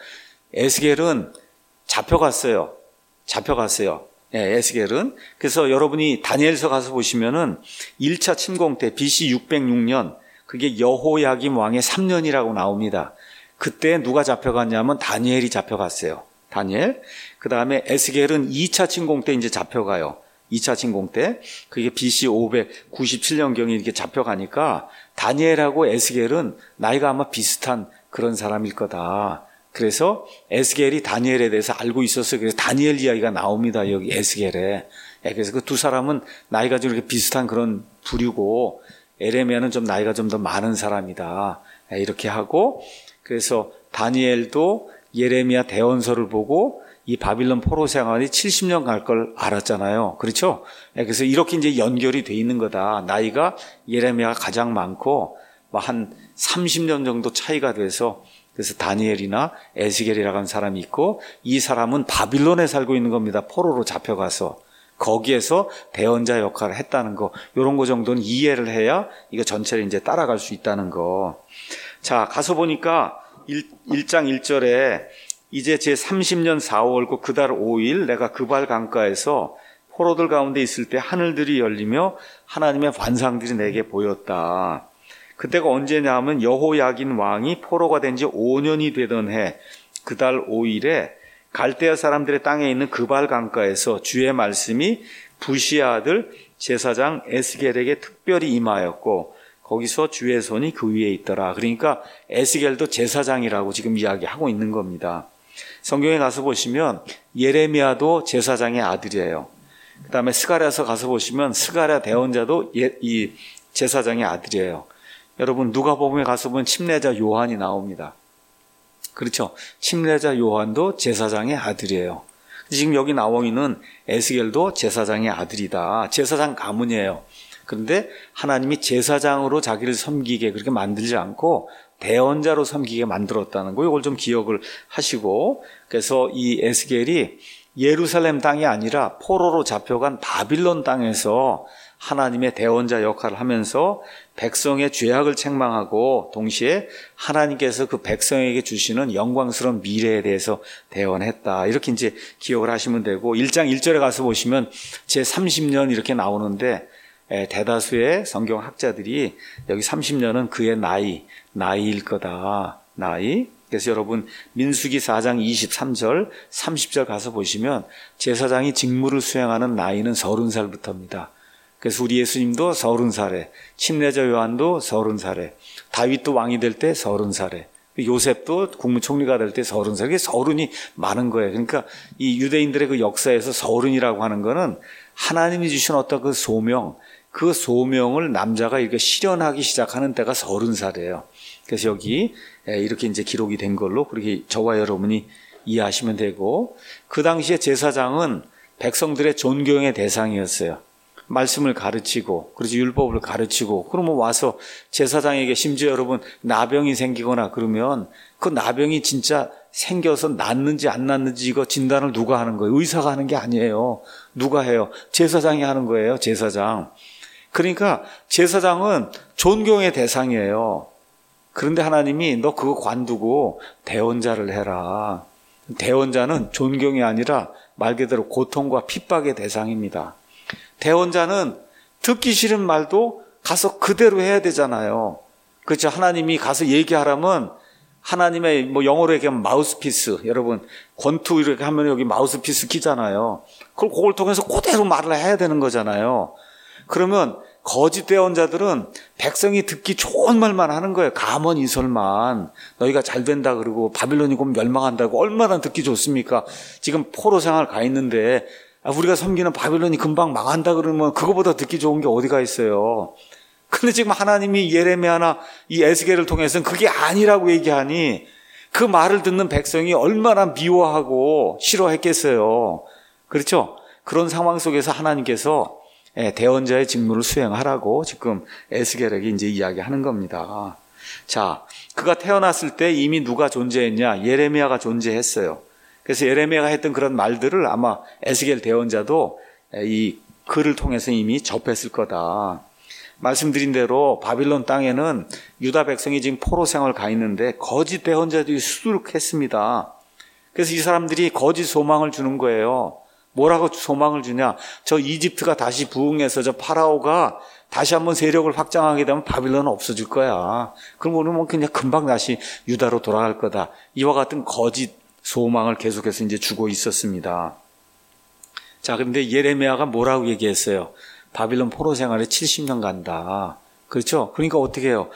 Speaker 1: 에스겔은 잡혀갔어요. 잡혀갔어요. 네, 에스겔은. 그래서 여러분이 다니엘서 가서 보시면은 일 차 침공 때 비씨 육백육 년, 그게 여호야김 왕의 삼 년이라고 나옵니다. 그때 누가 잡혀갔냐면 다니엘이 잡혀갔어요. 다니엘. 그 다음에 에스겔은 이 차 침공 때 이제 잡혀가요. 이 차 침공 때. 그게 비씨 오백구십칠 년경에 이렇게 잡혀가니까 다니엘하고 에스겔은 나이가 아마 비슷한 그런 사람일 거다. 그래서 에스겔이 다니엘에 대해서 알고 있었어요. 그래서 다니엘 이야기가 나옵니다. 여기 에스겔에. 그래서 그 두 사람은 나이가 좀 이렇게 비슷한 그런 부류고, 예레미야는 좀 나이가 좀 더 많은 사람이다. 이렇게 하고, 그래서 다니엘도 예레미야 대언서를 보고 이 바빌론 포로 생활이 칠십 년 갈 걸 알았잖아요. 그렇죠? 그래서 이렇게 이제 연결이 돼 있는 거다. 나이가 예레미야가 가장 많고 한 삼십 년 정도 차이가 돼서, 그래서 다니엘이나 에스겔이라고 하는 사람이 있고, 이 사람은 바빌론에 살고 있는 겁니다. 포로로 잡혀가서. 거기에서 대언자 역할을 했다는 거, 이런 거 정도는 이해를 해야 이거 전체를 이제 따라갈 수 있다는 거. 자, 가서 보니까 일 장 일 절에 이제 제 삼십 년 사월고 그달 오 일 내가 그발 강가에서 포로들 가운데 있을 때 하늘들이 열리며 하나님의 환상들이 내게 보였다. 그때가 언제냐 하면 여호야긴 왕이 포로가 된 지 오 년이 되던 해 그달 오 일에 갈대아 사람들의 땅에 있는 그발 강가에서 주의 말씀이 부시의 아들 제사장 에스겔에게 특별히 임하였고 거기서 주의 손이 그 위에 있더라. 그러니까 에스겔도 제사장이라고 지금 이야기하고 있는 겁니다. 성경에 가서 보시면 예레미야도 제사장의 아들이에요. 그 다음에 스가랴서 가서 보시면 스가랴 대언자도 예, 이 제사장의 아들이에요. 여러분 누가복음에 가서 보면 침례자 요한이 나옵니다. 그렇죠? 침례자 요한도 제사장의 아들이에요. 지금 여기 나와 있는 에스겔도 제사장의 아들이다. 제사장 가문이에요. 그런데 하나님이 제사장으로 자기를 섬기게 그렇게 만들지 않고 대언자로 섬기게 만들었다는 거, 이걸 좀 기억을 하시고, 그래서 이 에스겔이 예루살렘 땅이 아니라 포로로 잡혀간 바빌론 땅에서 하나님의 대언자 역할을 하면서 백성의 죄악을 책망하고 동시에 하나님께서 그 백성에게 주시는 영광스러운 미래에 대해서 대언했다. 이렇게 이제 기억을 하시면 되고, 일 장 일 절에 가서 보시면 제삼십 년 이렇게 나오는데, 대다수의 성경 학자들이 여기 삼십 년은 그의 나이, 나이일 거다. 나이. 그래서 여러분 민수기 사 장 이십삼 절, 삼십 절 가서 보시면 제사장이 직무를 수행하는 나이는 서른 살부터입니다. 그래서 우리 예수님도 서른 살에, 침례자 요한도 서른 살에, 다윗도 왕이 될 때 서른 살에, 요셉도 국무총리가 될 때 서른 살. 이게 서른이 많은 거예요. 그러니까 이 유대인들의 그 역사에서 서른이라고 하는 거는 하나님이 주신 어떤 그 소명, 그 소명을 남자가 이렇게 실현하기 시작하는 때가 서른 살이에요. 그래서 여기 이렇게 이제 기록이 된 걸로 그렇게 저와 여러분이 이해하시면 되고, 그 당시에 제사장은 백성들의 존경의 대상이었어요. 말씀을 가르치고, 그래서 율법을 가르치고, 그러면 와서 제사장에게 심지어 여러분 나병이 생기거나 그러면 그 나병이 진짜 생겨서 낫는지 안 낫는지 이거 진단을 누가 하는 거예요? 의사가 하는 게 아니에요. 누가 해요? 제사장이 하는 거예요. 제사장. 그러니까 제사장은 존경의 대상이에요. 그런데 하나님이 너 그거 관두고 대언자를 해라. 대언자는 존경이 아니라 말 그대로 고통과 핍박의 대상입니다. 대언자는 듣기 싫은 말도 가서 그대로 해야 되잖아요. 그렇죠? 하나님이 가서 얘기하라면 하나님의 뭐 영어로 얘기하면 마우스피스, 여러분 권투 이렇게 하면 여기 마우스피스 끼잖아요. 그걸 그걸 통해서 그대로 말을 해야 되는 거잖아요. 그러면 거짓 대언자들은 백성이 듣기 좋은 말만 하는 거예요. 가먼이설만. 너희가 잘 된다 그러고 바빌론이 곧 멸망한다고 얼마나 듣기 좋습니까? 지금 포로 생활 가 있는데 우리가 섬기는 바빌론이 금방 망한다 그러면 그거보다 듣기 좋은 게 어디가 있어요. 근데 지금 하나님이 예레미야나 이 에스겔을 통해서는 그게 아니라고 얘기하니 그 말을 듣는 백성이 얼마나 미워하고 싫어했겠어요. 그렇죠? 그런 상황 속에서 하나님께서 대언자의 직무를 수행하라고 지금 에스겔에게 이제 이야기하는 겁니다. 자, 그가 태어났을 때 이미 누가 존재했냐? 예레미야가 존재했어요. 그래서 예레미야가 했던 그런 말들을 아마 에스겔 대언자도 이 글을 통해서 이미 접했을 거다. 말씀드린 대로 바빌론 땅에는 유다 백성이 지금 포로 생활 가 있는데 거짓 대언자들이 수두룩했습니다. 그래서 이 사람들이 거짓 소망을 주는 거예요. 뭐라고 소망을 주냐? 저 이집트가 다시 부흥해서 저 파라오가 다시 한번 세력을 확장하게 되면 바빌론은 없어질 거야. 그럼 우리는 그냥 금방 다시 유다로 돌아갈 거다. 이와 같은 거짓 소망을 계속해서 이제 주고 있었습니다. 자, 그런데 예레미야가 뭐라고 얘기했어요? 바빌론 포로 생활에 칠십 년 간다. 그렇죠? 그러니까 어떻게 해요?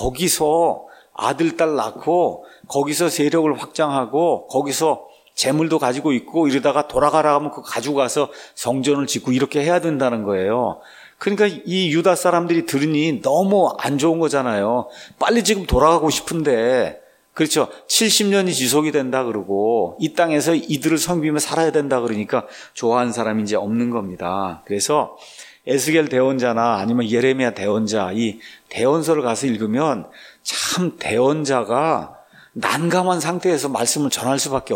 Speaker 1: 거기서 아들, 딸 낳고 거기서 세력을 확장하고 거기서 재물도 가지고 있고 이러다가 돌아가라 하면 그거 가지고 가서 성전을 짓고 이렇게 해야 된다는 거예요. 그러니까 이 유다 사람들이 들으니 너무 안 좋은 거잖아요. 빨리 지금 돌아가고 싶은데, 그렇죠? 칠십 년이 지속이 된다 그러고 이 땅에서 이들을 섬기며 살아야 된다 그러니까 좋아하는 사람이 이제 없는 겁니다. 그래서 에스겔 대언자나 아니면 예레미야 대언자, 이 대언서를 가서 읽으면 참 대언자가 난감한 상태에서 말씀을 전할 수밖에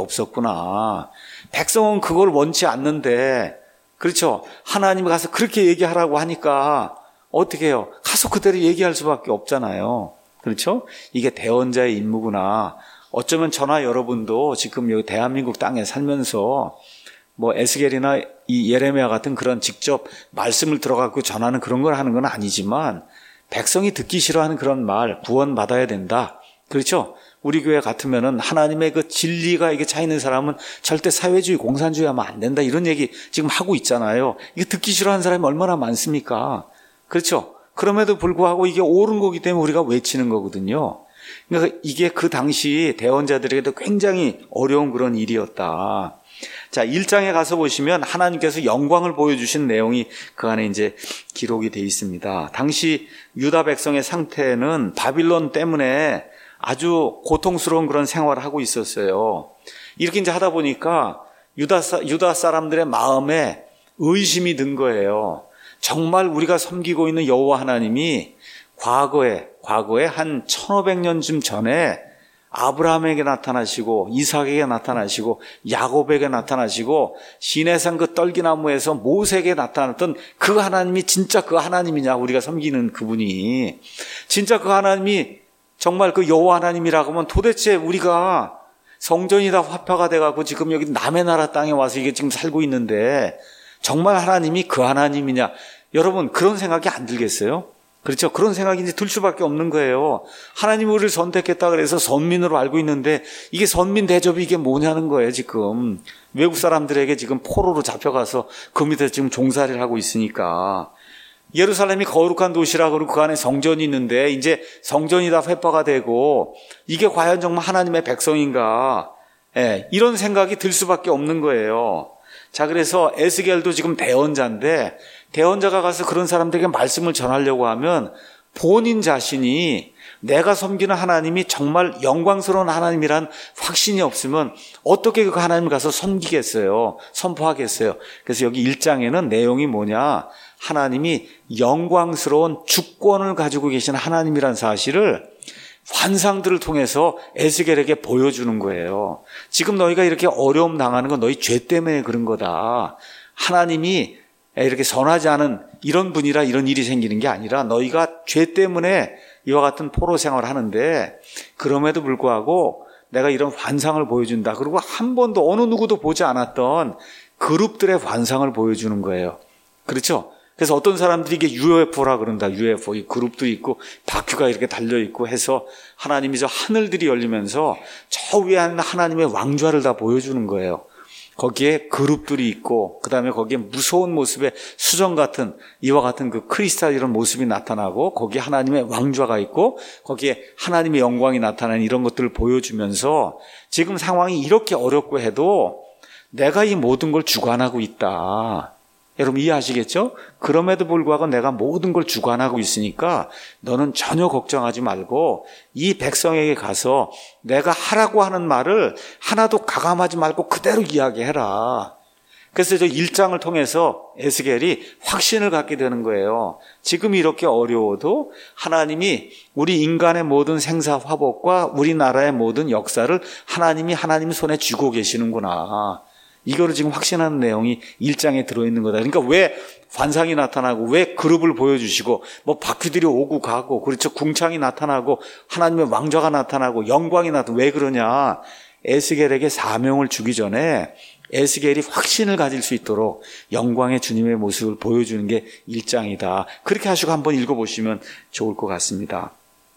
Speaker 1: 없었구나. 백성은 그걸 원치 않는데, 그렇죠? 하나님이 가서 그렇게 얘기하라고 하니까 어떻게 해요? 가서 그대로 얘기할 수밖에 없잖아요. 그렇죠? 이게 대언자의 임무구나. 어쩌면 저나 여러분도 지금 여기 대한민국 땅에 살면서 뭐 에스겔이나 이 예레미야 같은 그런 직접 말씀을 들어갖고 전하는 그런 걸 하는 건 아니지만 백성이 듣기 싫어하는 그런 말, 구원받아야 된다. 그렇죠? 우리 교회 같으면은 하나님의 그 진리가 이게 차 있는 사람은 절대 사회주의, 공산주의 하면 안 된다. 이런 얘기 지금 하고 있잖아요. 이게 듣기 싫어하는 사람이 얼마나 많습니까? 그렇죠? 그럼에도 불구하고 이게 옳은 거기 때문에 우리가 외치는 거거든요. 그러니까 이게 그 당시 대언자들에게도 굉장히 어려운 그런 일이었다. 자, 일 장에 가서 보시면 하나님께서 영광을 보여주신 내용이 그 안에 이제 기록이 되어 있습니다. 당시 유다 백성의 상태는 바빌론 때문에 아주 고통스러운 그런 생활을 하고 있었어요. 이렇게 이제 하다 보니까 유다, 유다 사람들의 마음에 의심이 든 거예요. 정말 우리가 섬기고 있는 여호와 하나님이 과거에, 과거에 한 천오백 년쯤 전에 아브라함에게 나타나시고 이삭에게 나타나시고 야곱에게 나타나시고 시내산 그 떨기나무에서 모세에게 나타났던 그 하나님이 진짜 그 하나님이냐, 우리가 섬기는 그분이 진짜 그 하나님이 정말 그 여호와 하나님이라고 하면 도대체 우리가 성전이 다 화폐가 돼가지고 지금 여기 남의 나라 땅에 와서 이게 지금 살고 있는데 정말 하나님이 그 하나님이냐? 여러분 그런 생각이 안 들겠어요? 그렇죠? 그런 생각이 이제 들 수밖에 없는 거예요. 하나님이 우리를 선택했다 그래서 선민으로 알고 있는데 이게 선민 대접이 이게 뭐냐는 거예요. 지금 외국 사람들에게 지금 포로로 잡혀가서 그 밑에 지금 종살이를 하고 있으니까. 예루살렘이 거룩한 도시라 그러고 그 안에 성전이 있는데 이제 성전이 다 회파가 되고 이게 과연 정말 하나님의 백성인가? 예, 이런 생각이 들 수밖에 없는 거예요. 자, 그래서 에스겔도 지금 대언자인데 대언자가 가서 그런 사람들에게 말씀을 전하려고 하면 본인 자신이 내가 섬기는 하나님이 정말 영광스러운 하나님이란 확신이 없으면 어떻게 그 하나님을 가서 섬기겠어요? 선포하겠어요? 그래서 여기 일 장에는 내용이 뭐냐? 하나님이 영광스러운 주권을 가지고 계신 하나님이란 사실을 환상들을 통해서 에스겔에게 보여주는 거예요. 지금 너희가 이렇게 어려움 당하는 건 너희 죄 때문에 그런 거다. 하나님이 이렇게 선하지 않은 이런 분이라 이런 일이 생기는 게 아니라 너희가 죄 때문에 이와 같은 포로 생활을 하는데 그럼에도 불구하고 내가 이런 환상을 보여준다. 그리고 한 번도 어느 누구도 보지 않았던 그룹들의 환상을 보여주는 거예요. 그렇죠? 그래서 어떤 사람들이 이게 유에프오라 그런다. 유에프오. 이 그룹도 있고 바퀴가 이렇게 달려있고 해서 하나님이 저 하늘들이 열리면서 저 위에 있는 하나님의 왕좌를 다 보여주는 거예요. 거기에 그룹들이 있고 그 다음에 거기에 무서운 모습의 수정 같은 이와 같은 그 크리스탈 이런 모습이 나타나고 거기에 하나님의 왕좌가 있고 거기에 하나님의 영광이 나타나는 이런 것들을 보여주면서 지금 상황이 이렇게 어렵고 해도 내가 이 모든 걸 주관하고 있다. 여러분 이해하시겠죠? 그럼에도 불구하고 내가 모든 걸 주관하고 있으니까 너는 전혀 걱정하지 말고 이 백성에게 가서 내가 하라고 하는 말을 하나도 가감하지 말고 그대로 이야기해라. 그래서 저 일 장을 통해서 에스겔이 확신을 갖게 되는 거예요. 지금 이렇게 어려워도 하나님이 우리 인간의 모든 생사 화복과 우리나라의 모든 역사를 하나님이 하나님 손에 쥐고 계시는구나. 이거를 지금 확신하는 내용이 일 장에 들어있는 거다. 그러니까 왜 환상이 나타나고 왜 그룹을 보여주시고 뭐 바퀴들이 오고 가고 그렇죠. 궁창이 나타나고 하나님의 왕좌가 나타나고 영광이 나타나고 왜 그러냐. 에스겔에게 사명을 주기 전에 에스겔이 확신을 가질 수 있도록 영광의 주님의 모습을 보여주는 게 일 장이다. 그렇게 하시고 한번 읽어보시면 좋을 것 같습니다.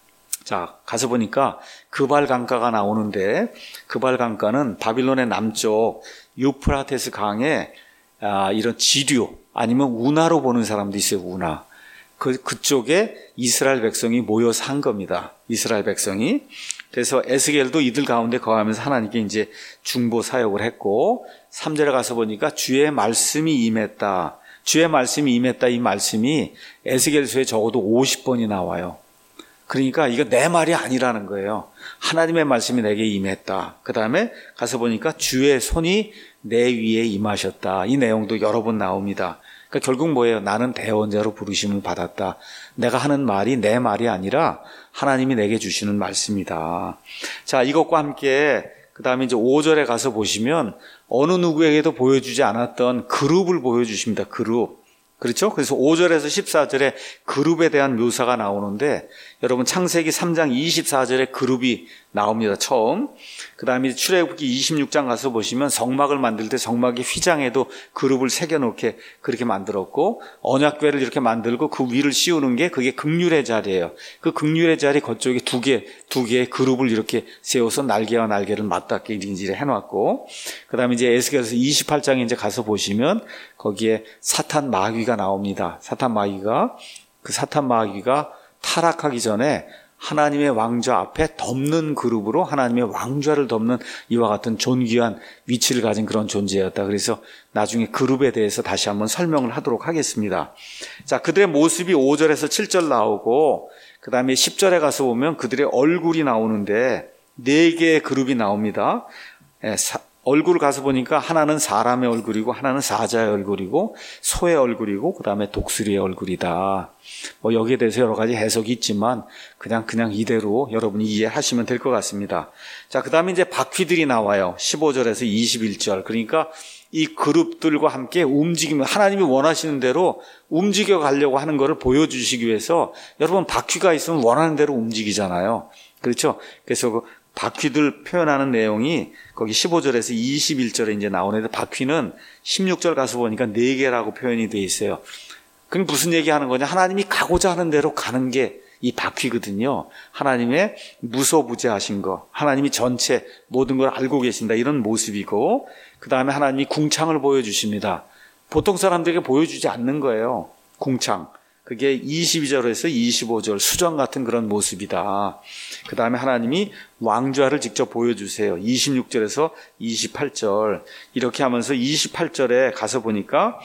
Speaker 1: 자, 가서 보니까 그발 강가가 나오는데 그발 강가는 바빌론의 남쪽 유프라테스 강에 아, 이런 지류 아니면 운하로 보는 사람도 있어요. 운하. 그, 그쪽에 이스라엘 백성이 모여 산 겁니다. 이스라엘 백성이. 그래서 에스겔도 이들 가운데 거하면서 하나님께 이제 중보 사역을 했고 삼 절에 가서 보니까 주의 말씀이 임했다. 주의 말씀이 임했다. 이 말씀이 에스겔서에 적어도 오십 번이 나와요. 그러니까 이거 내 말이 아니라는 거예요. 하나님의 말씀이 내게 임했다. 그 다음에 가서 보니까 주의 손이 내 위에 임하셨다. 이 내용도 여러 번 나옵니다. 그러니까 결국 뭐예요? 나는 대언자로 부르심을 받았다. 내가 하는 말이 내 말이 아니라 하나님이 내게 주시는 말씀이다. 자, 이것과 함께 그 다음에 이제 오 절에 가서 보시면 어느 누구에게도 보여주지 않았던 그룹을 보여주십니다. 그룹. 그렇죠? 그래서 오 절에서 십사 절에 그룹에 대한 묘사가 나오는데 여러분 창세기 삼 장 이십사 절에 그룹이 나옵니다. 처음. 그 다음에 출애굽기 이십육 장 가서 보시면 성막을 만들 때 성막의 휘장에도 그룹을 새겨놓게 그렇게 만들었고 언약궤를 이렇게 만들고 그 위를 씌우는 게 그게 극률의 자리예요. 그 극률의 자리 그쪽에 두 개, 두 개의 그룹을 이렇게 세워서 날개와 날개를 맞닿게 이렇게 해놨고 그 다음에 이제 에스겔서 이십팔 장에 이제 가서 보시면 거기에 사탄 마귀가 나옵니다. 사탄 마귀가 그 사탄 마귀가 타락하기 전에 하나님의 왕좌 앞에 덮는 그룹으로 하나님의 왕좌를 덮는 이와 같은 존귀한 위치를 가진 그런 존재였다. 그래서 나중에 그룹에 대해서 다시 한번 설명을 하도록 하겠습니다. 자, 그들의 모습이 오 절에서 칠 절 나오고 그 다음에 십 절에 가서 보면 그들의 얼굴이 나오는데 네 개의 그룹이 나옵니다. 예, 사, 얼굴을 가서 보니까 하나는 사람의 얼굴이고 하나는 사자의 얼굴이고 소의 얼굴이고 그 다음에 독수리의 얼굴이다. 뭐 여기에 대해서 여러 가지 해석이 있지만 그냥 그냥 이대로 여러분이 이해하시면 될 것 같습니다. 자, 그 다음에 이제 바퀴들이 나와요. 십오 절에서 이십일 절. 그러니까 이 그룹들과 함께 움직이면 하나님이 원하시는 대로 움직여 가려고 하는 것을 보여주시기 위해서 여러분 바퀴가 있으면 원하는 대로 움직이잖아요. 그렇죠? 그래서 그 바퀴들 표현하는 내용이 거기 십오 절에서 이십일 절에 이제 나오는데 바퀴는 십육 절 가서 보니까 네 개라고 표현이 되어 있어요. 그럼 무슨 얘기하는 거냐? 하나님이 가고자 하는 대로 가는 게 이 바퀴거든요. 하나님의 무소부재하신 거, 하나님이 전체 모든 걸 알고 계신다 이런 모습이고 그 다음에 하나님이 궁창을 보여주십니다. 보통 사람들에게 보여주지 않는 거예요. 궁창. 그게 이십이 절에서 이십오 절 수정 같은 그런 모습이다. 그 다음에 하나님이 왕좌를 직접 보여주세요. 이십육 절에서 이십팔 절 이렇게 하면서 이십팔 절에 가서 보니까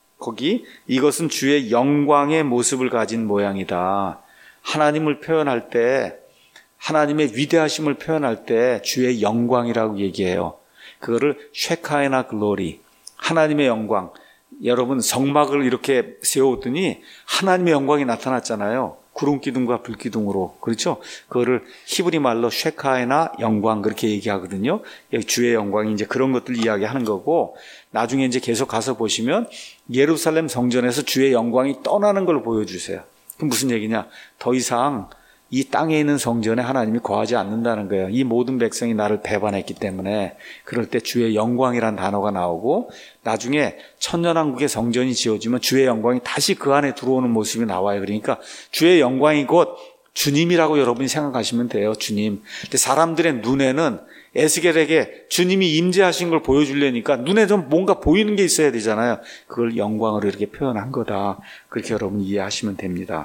Speaker 1: 거기 이것은 주의 영광의 모습을 가진 모양이다. 하나님을 표현할 때 하나님의 위대하심을 표현할 때 주의 영광이라고 얘기해요. 그거를 쉐카이나 글로리 하나님의 영광. 여러분 성막을 이렇게 세웠더니 하나님의 영광이 나타났잖아요. 구름 기둥과 불 기둥으로. 그렇죠? 그거를 히브리 말로 쉐카이나 영광 그렇게 얘기하거든요. 주의 영광이 이제 그런 것들 이야기하는 거고 나중에 이제 계속 가서 보시면 예루살렘 성전에서 주의 영광이 떠나는 걸 보여주세요. 그럼 무슨 얘기냐? 더 이상 이 땅에 있는 성전에 하나님이 거하지 않는다는 거예요. 이 모든 백성이 나를 배반했기 때문에 그럴 때 주의 영광이란 단어가 나오고 나중에 천년왕국의 성전이 지어지면 주의 영광이 다시 그 안에 들어오는 모습이 나와요. 그러니까 주의 영광이 곧 주님이라고 여러분이 생각하시면 돼요. 주님. 근데 사람들의 눈에는 에스겔에게 주님이 임재하신 걸 보여주려니까 눈에 좀 뭔가 보이는 게 있어야 되잖아요. 그걸 영광으로 이렇게 표현한 거다. 그렇게 여러분 이해하시면 됩니다.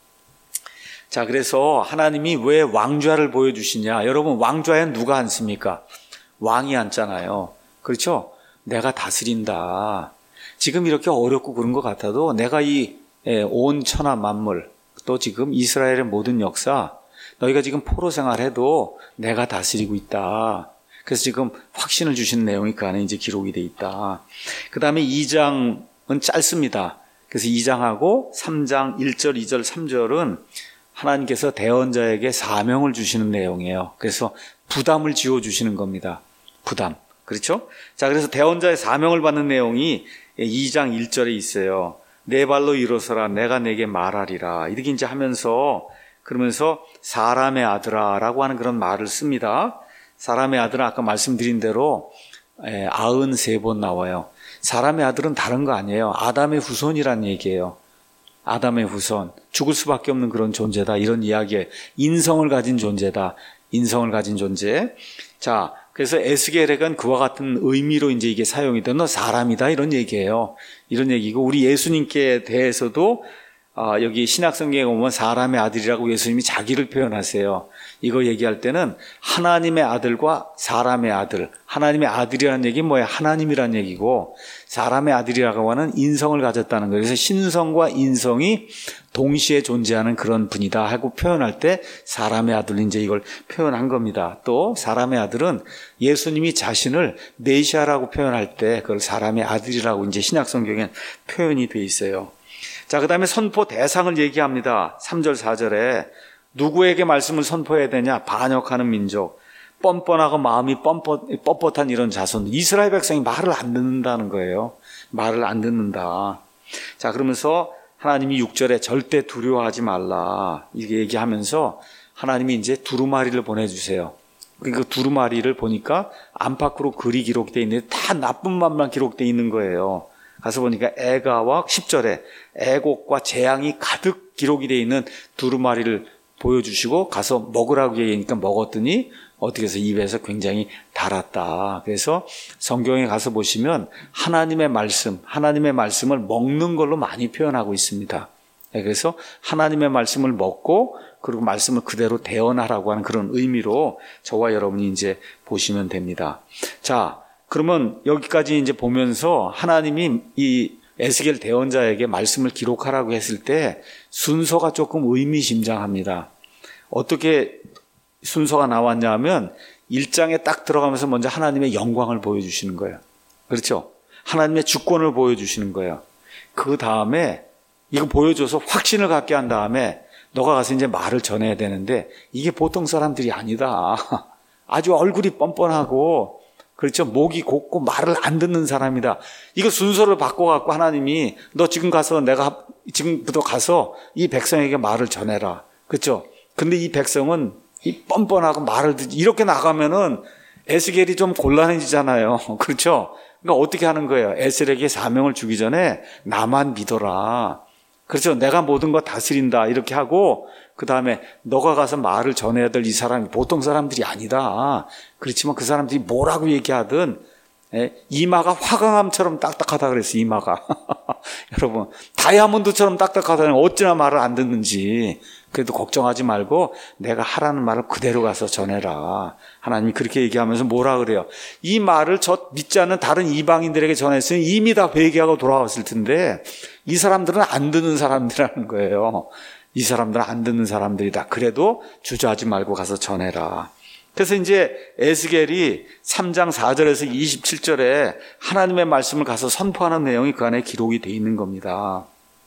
Speaker 1: 자, 그래서 하나님이 왜 왕좌를 보여주시냐? 여러분, 왕좌에 누가 앉습니까? 왕이 앉잖아요. 그렇죠? 내가 다스린다. 지금 이렇게 어렵고 그런 것 같아도 내가 이 온 천하 만물 또 지금 이스라엘의 모든 역사 너희가 지금 포로 생활해도 내가 다스리고 있다. 그래서 지금 확신을 주시는 내용이 그 안에 이제 기록이 돼 있다. 그 다음에 이 장은 짧습니다. 그래서 이 장하고 삼 장 일 절, 이 절, 삼 절은 하나님께서 대언자에게 사명을 주시는 내용이에요. 그래서 부담을 지어주시는 겁니다. 부담. 그렇죠? 자, 그래서 대언자의 사명을 받는 내용이 이 장 일 절에 있어요. 내 발로 일어서라 내가 내게 말하리라. 이렇게 이제 하면서 그러면서 사람의 아들아 라고 하는 그런 말을 씁니다. 사람의 아들은 아까 말씀드린 대로 아흔세 번 나와요. 사람의 아들은 다른 거 아니에요. 아담의 후손이란 얘기예요. 아담의 후손. 죽을 수밖에 없는 그런 존재다. 이런 이야기에 인성을 가진 존재다. 인성을 가진 존재. 자, 그래서 에스겔에는 그와 같은 의미로 이제 이게 사용이 돼. 너 사람이다. 이런 얘기예요. 이런 얘기고, 우리 예수님께 대해서도 아, 여기 신약성경에 보면 사람의 아들이라고 예수님이 자기를 표현하세요. 이거 얘기할 때는 하나님의 아들과 사람의 아들, 하나님의 아들이라는 얘기는 뭐예요? 하나님이라는 얘기고, 사람의 아들이라고 하는 인성을 가졌다는 거예요. 그래서 신성과 인성이 동시에 존재하는 그런 분이다 하고 표현할 때 사람의 아들, 이제 이걸 표현한 겁니다. 또 사람의 아들은 예수님이 자신을 메시아라고 표현할 때 그걸 사람의 아들이라고 이제 신약성경에 표현이 돼 있어요. 자, 그 다음에 선포 대상을 얘기합니다. 삼 절, 사 절에 누구에게 말씀을 선포해야 되냐? 반역하는 민족, 뻔뻔하고 마음이 뻔뻔, 뻣뻣한 이런 자손. 이스라엘 백성이 말을 안 듣는다는 거예요. 말을 안 듣는다. 자, 그러면서 하나님이 육 절에 절대 두려워하지 말라 이렇게 얘기하면서 하나님이 이제 두루마리를 보내주세요. 그 두루마리를 보니까 안팎으로 글이 기록되어 있는데 다 나쁜 말만 기록되어 있는 거예요. 가서 보니까 애가와 십 절에 애곡과 재앙이 가득 기록이 되어 있는 두루마리를 보여주시고 가서 먹으라고 얘기하니까 먹었더니 어떻게 해서 입에서 굉장히 달았다. 그래서 성경에 가서 보시면 하나님의 말씀, 하나님의 말씀을 먹는 걸로 많이 표현하고 있습니다. 그래서 하나님의 말씀을 먹고 그리고 말씀을 그대로 대언하라고 하는 그런 의미로 저와 여러분이 이제 보시면 됩니다. 자, 그러면 여기까지 이제 보면서 하나님이 이 에스겔 대언자에게 말씀을 기록하라고 했을 때 순서가 조금 의미심장합니다. 어떻게 순서가 나왔냐 하면 일 장에 딱 들어가면서 먼저 하나님의 영광을 보여주시는 거예요. 그렇죠? 하나님의 주권을 보여주시는 거예요. 그 다음에 이거 보여줘서 확신을 갖게 한 다음에 너가 가서 이제 말을 전해야 되는데 이게 보통 사람들이 아니다. 아주 얼굴이 뻔뻔하고 그렇죠. 목이 곱고 말을 안 듣는 사람이다. 이거 순서를 바꿔갖고 하나님이 너 지금 가서 내가 지금부터 가서 이 백성에게 말을 전해라. 그렇죠. 근데 이 백성은 이 뻔뻔하고 말을 듣지. 이렇게 나가면은 에스겔이 좀 곤란해지잖아요. 그렇죠. 그러니까 어떻게 하는 거예요? 에스겔에게 사명을 주기 전에 나만 믿어라. 그렇죠. 내가 모든 거 다스린다. 이렇게 하고 그 다음에 너가 가서 말을 전해야 될 이 사람이 보통 사람들이 아니다. 그렇지만 그 사람들이 뭐라고 얘기하든 이마가 화강암처럼 딱딱하다 그랬어요. 이마가. 여러분 다이아몬드처럼 딱딱하다는 어찌나 말을 안 듣는지. 그래도 걱정하지 말고 내가 하라는 말을 그대로 가서 전해라. 하나님이 그렇게 얘기하면서 뭐라 그래요? 이 말을 저 믿지 않는 다른 이방인들에게 전했으면 이미 다 회개하고 돌아왔을 텐데 이 사람들은 안 듣는 사람들이라는 거예요. 이 사람들은 안 듣는 사람들이다. 그래도 주저하지 말고 가서 전해라. 그래서 이제 에스겔이 삼 장 사 절에서 이십칠 절에 하나님의 말씀을 가서 선포하는 내용이 그 안에 기록이 되어 있는 겁니다.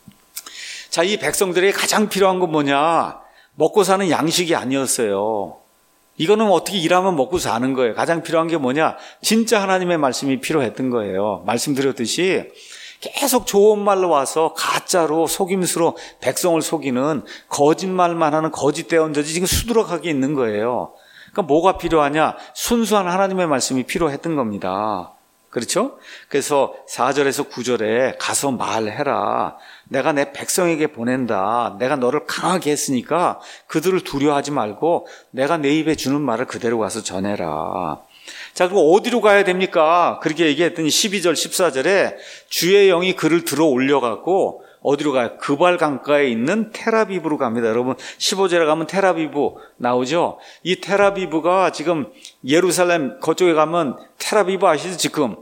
Speaker 1: 자, 이 백성들에게 가장 필요한 건 뭐냐? 먹고 사는 양식이 아니었어요. 이거는 어떻게 일하면 먹고 사는 거예요. 가장 필요한 게 뭐냐? 진짜 하나님의 말씀이 필요했던 거예요. 말씀드렸듯이 계속 좋은 말로 와서 가짜로 속임수로 백성을 속이는 거짓말만 하는 거짓 대언자들이 지금 수두룩하게 있는 거예요. 그러니까 뭐가 필요하냐? 순수한 하나님의 말씀이 필요했던 겁니다. 그렇죠? 그래서 사 절에서 구 절에 가서 말해라. 내가 내 백성에게 보낸다. 내가 너를 강하게 했으니까 그들을 두려워하지 말고 내가 내 입에 주는 말을 그대로 가서 전해라. 자, 그리고 어디로 가야 됩니까? 그렇게 얘기했더니 십이 절, 십사 절에 주의 영이 그를 들어 올려갖고 어디로 가요? 그발 강가에 있는 테라비브로 갑니다. 여러분 십오 절에 가면 테라비브 나오죠? 이 테라비브가 지금 예루살렘 그쪽에 가면 테라비브 아시죠? 지금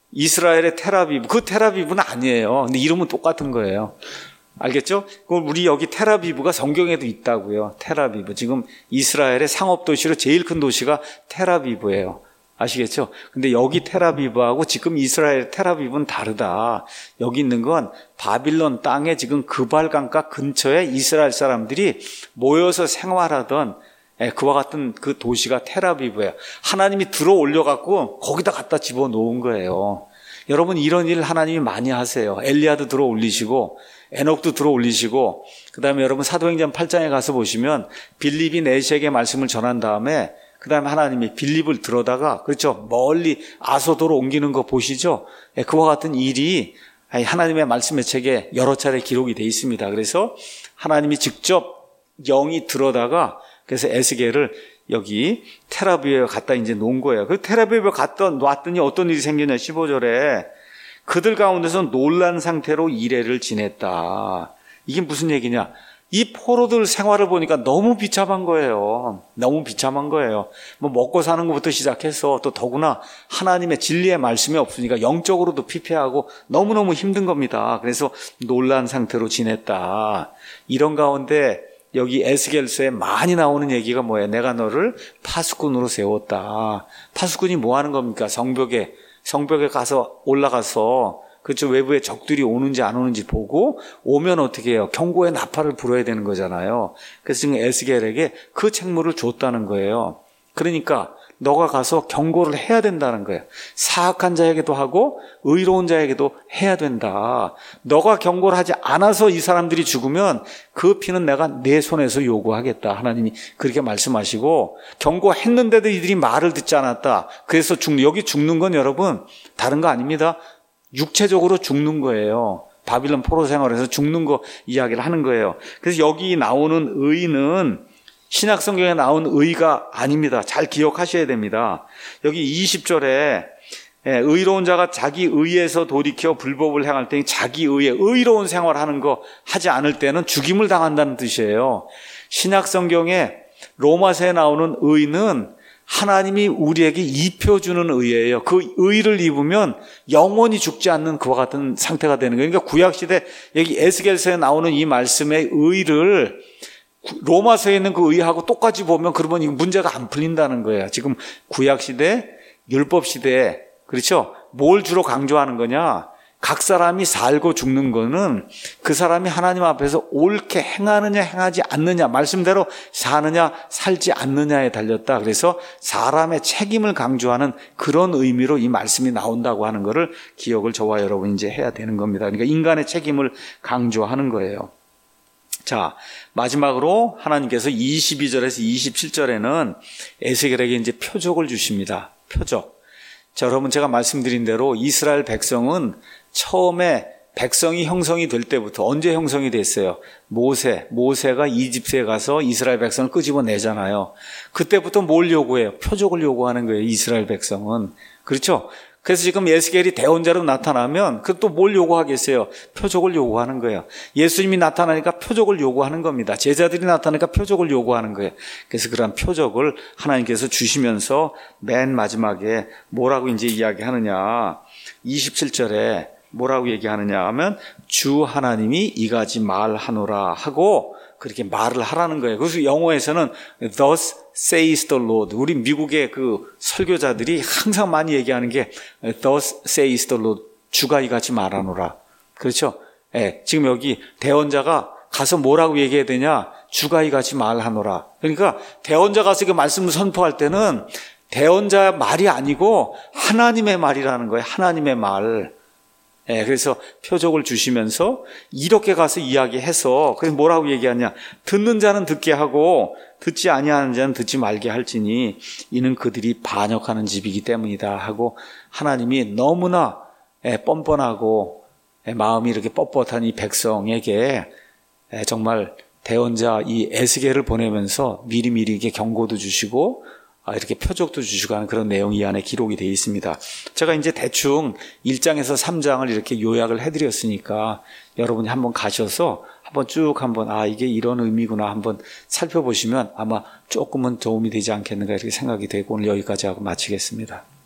Speaker 1: 이스라엘의 텔아비브, 그 텔아비브는 아니에요. 근데 이름은 똑같은 거예요. 알겠죠? 우리 여기 텔아비브가 성경에도 있다고요. 텔아비브. 지금 이스라엘의 상업도시로 제일 큰 도시가 텔아비브예요. 아시겠죠? 근데 여기 텔아비브하고 지금 이스라엘 텔아비브는 다르다. 여기 있는 건 바빌론 땅에 지금 그발 강가 근처에 이스라엘 사람들이 모여서 생활하던 그와 같은 그 도시가 텔아비브예요. 하나님이 들어 올려갖고 거기다 갖다 집어놓은 거예요. 여러분, 이런 일 하나님이 많이 하세요. 엘리야도 들어 올리시고 에녹도 들어 올리시고, 그 다음에 여러분 사도행전 팔 장에 가서 보시면 빌립이 내시에게 말씀을 전한 다음에 그 다음에 하나님이 빌립을 들어다가, 그렇죠, 멀리 아소도로 옮기는 거 보시죠. 그와 같은 일이 하나님의 말씀의 책에 여러 차례 기록이 되어 있습니다. 그래서 하나님이 직접 영이 들어다가 그래서 에스겔을 여기 텔아비브에 갖다 이제 놓은 거예요. 그 텔아비브에 갖다 놨더니 어떤 일이 생기냐. 십오 절에 그들 가운데서 놀란 상태로 이래를 지냈다. 이게 무슨 얘기냐. 이 포로들 생활을 보니까 너무 비참한 거예요. 너무 비참한 거예요. 뭐 먹고 사는 것부터 시작해서 또 더구나 하나님의 진리의 말씀이 없으니까 영적으로도 피폐하고 너무너무 힘든 겁니다. 그래서 놀란 상태로 지냈다. 이런 가운데 여기 에스겔서에 많이 나오는 얘기가 뭐예요? 내가 너를 파수꾼으로 세웠다. 파수꾼이 뭐 하는 겁니까? 성벽에, 성벽에 가서 올라가서 그렇죠. 외부에 적들이 오는지 안 오는지 보고 오면 어떻게 해요? 경고의 나팔을 불어야 되는 거잖아요. 그래서 지금 에스겔에게 그 책무를 줬다는 거예요. 그러니까 너가 가서 경고를 해야 된다는 거예요. 사악한 자에게도 하고 의로운 자에게도 해야 된다. 너가 경고를 하지 않아서 이 사람들이 죽으면 그 피는 내가 내 손에서 요구하겠다. 하나님이 그렇게 말씀하시고, 경고했는데도 이들이 말을 듣지 않았다. 그래서 죽, 여기 죽는 건 여러분 다른 거 아닙니다. 육체적으로 죽는 거예요. 바빌론 포로 생활에서 죽는 거 이야기를 하는 거예요. 그래서 여기 나오는 의는 신약 성경에 나온 의가 아닙니다. 잘 기억하셔야 됩니다. 여기 이십 절에 의로운 자가 자기 의에서 돌이켜 불법을 행할 때니 자기 의에 의로운 생활하는 거 하지 않을 때는 죽임을 당한다는 뜻이에요. 신약 성경에 로마서에 나오는 의는 하나님이 우리에게 입혀주는 의예요. 그 의를 입으면 영원히 죽지 않는 그와 같은 상태가 되는 거예요. 그러니까 구약시대 여기 에스겔서에 나오는 이 말씀의 의를 로마서에 있는 그 의하고 똑같이 보면 그러면 이 문제가 안 풀린다는 거예요. 지금 구약시대, 율법시대에, 그렇죠? 뭘 주로 강조하는 거냐? 각 사람이 살고 죽는 거는 그 사람이 하나님 앞에서 옳게 행하느냐 행하지 않느냐, 말씀대로 사느냐 살지 않느냐에 달렸다. 그래서 사람의 책임을 강조하는 그런 의미로 이 말씀이 나온다고 하는 거를 기억을 저와 여러분이 이제 해야 되는 겁니다. 그러니까 인간의 책임을 강조하는 거예요. 자, 마지막으로 하나님께서 이십이 절에서 이십칠 절에는 에스겔에게 이제 표적을 주십니다. 표적. 자, 여러분 제가 말씀드린 대로 이스라엘 백성은 처음에 백성이 형성이 될 때부터 언제 형성이 됐어요? 모세, 모세가 이집트에 가서 이스라엘 백성을 끄집어내잖아요. 그때부터 뭘 요구해요? 표적을 요구하는 거예요. 이스라엘 백성은. 그렇죠? 그래서 지금 에스겔이 대언자로 나타나면 그 또 뭘 요구하겠어요? 표적을 요구하는 거예요. 예수님이 나타나니까 표적을 요구하는 겁니다. 제자들이 나타나니까 표적을 요구하는 거예요. 그래서 그런 표적을 하나님께서 주시면서 맨 마지막에 뭐라고 이제 이야기하느냐. 이십칠 절에 뭐라고 얘기하느냐 하면 주 하나님이 이같이 말하노라 하고 그렇게 말을 하라는 거예요. 그래서 영어에서는 Thus says the Lord. 우리 미국의 그 설교자들이 항상 많이 얘기하는 게 Thus says the Lord. 주가 이같이 말하노라. 그렇죠? 예, 지금 여기 대언자가 가서 뭐라고 얘기해야 되냐? 주가 이같이 말하노라. 그러니까 대언자 가서 그 말씀을 선포할 때는 대언자 말이 아니고 하나님의 말이라는 거예요. 하나님의 말. 예, 그래서 표적을 주시면서 이렇게 가서 이야기해서 그래서 뭐라고 얘기하냐? 듣는 자는 듣게 하고 듣지 아니하는 자는 듣지 말게 할지니 이는 그들이 반역하는 집이기 때문이다 하고 하나님이 너무나 예, 뻔뻔하고 예, 마음이 이렇게 뻣뻣한 이 백성에게 예, 정말 대언자 이 에스겔을 보내면서 미리미리 이렇게 경고도 주시고 이렇게 표적도 주시고 하는 그런 내용이 이 안에 기록이 되어 있습니다. 제가 이제 대충 일 장에서 삼 장을 이렇게 요약을 해드렸으니까 여러분이 한번 가셔서 한번 쭉 한번 아 이게 이런 의미구나 한번 살펴보시면 아마 조금은 도움이 되지 않겠는가 이렇게 생각이 되고 오늘 여기까지 하고 마치겠습니다.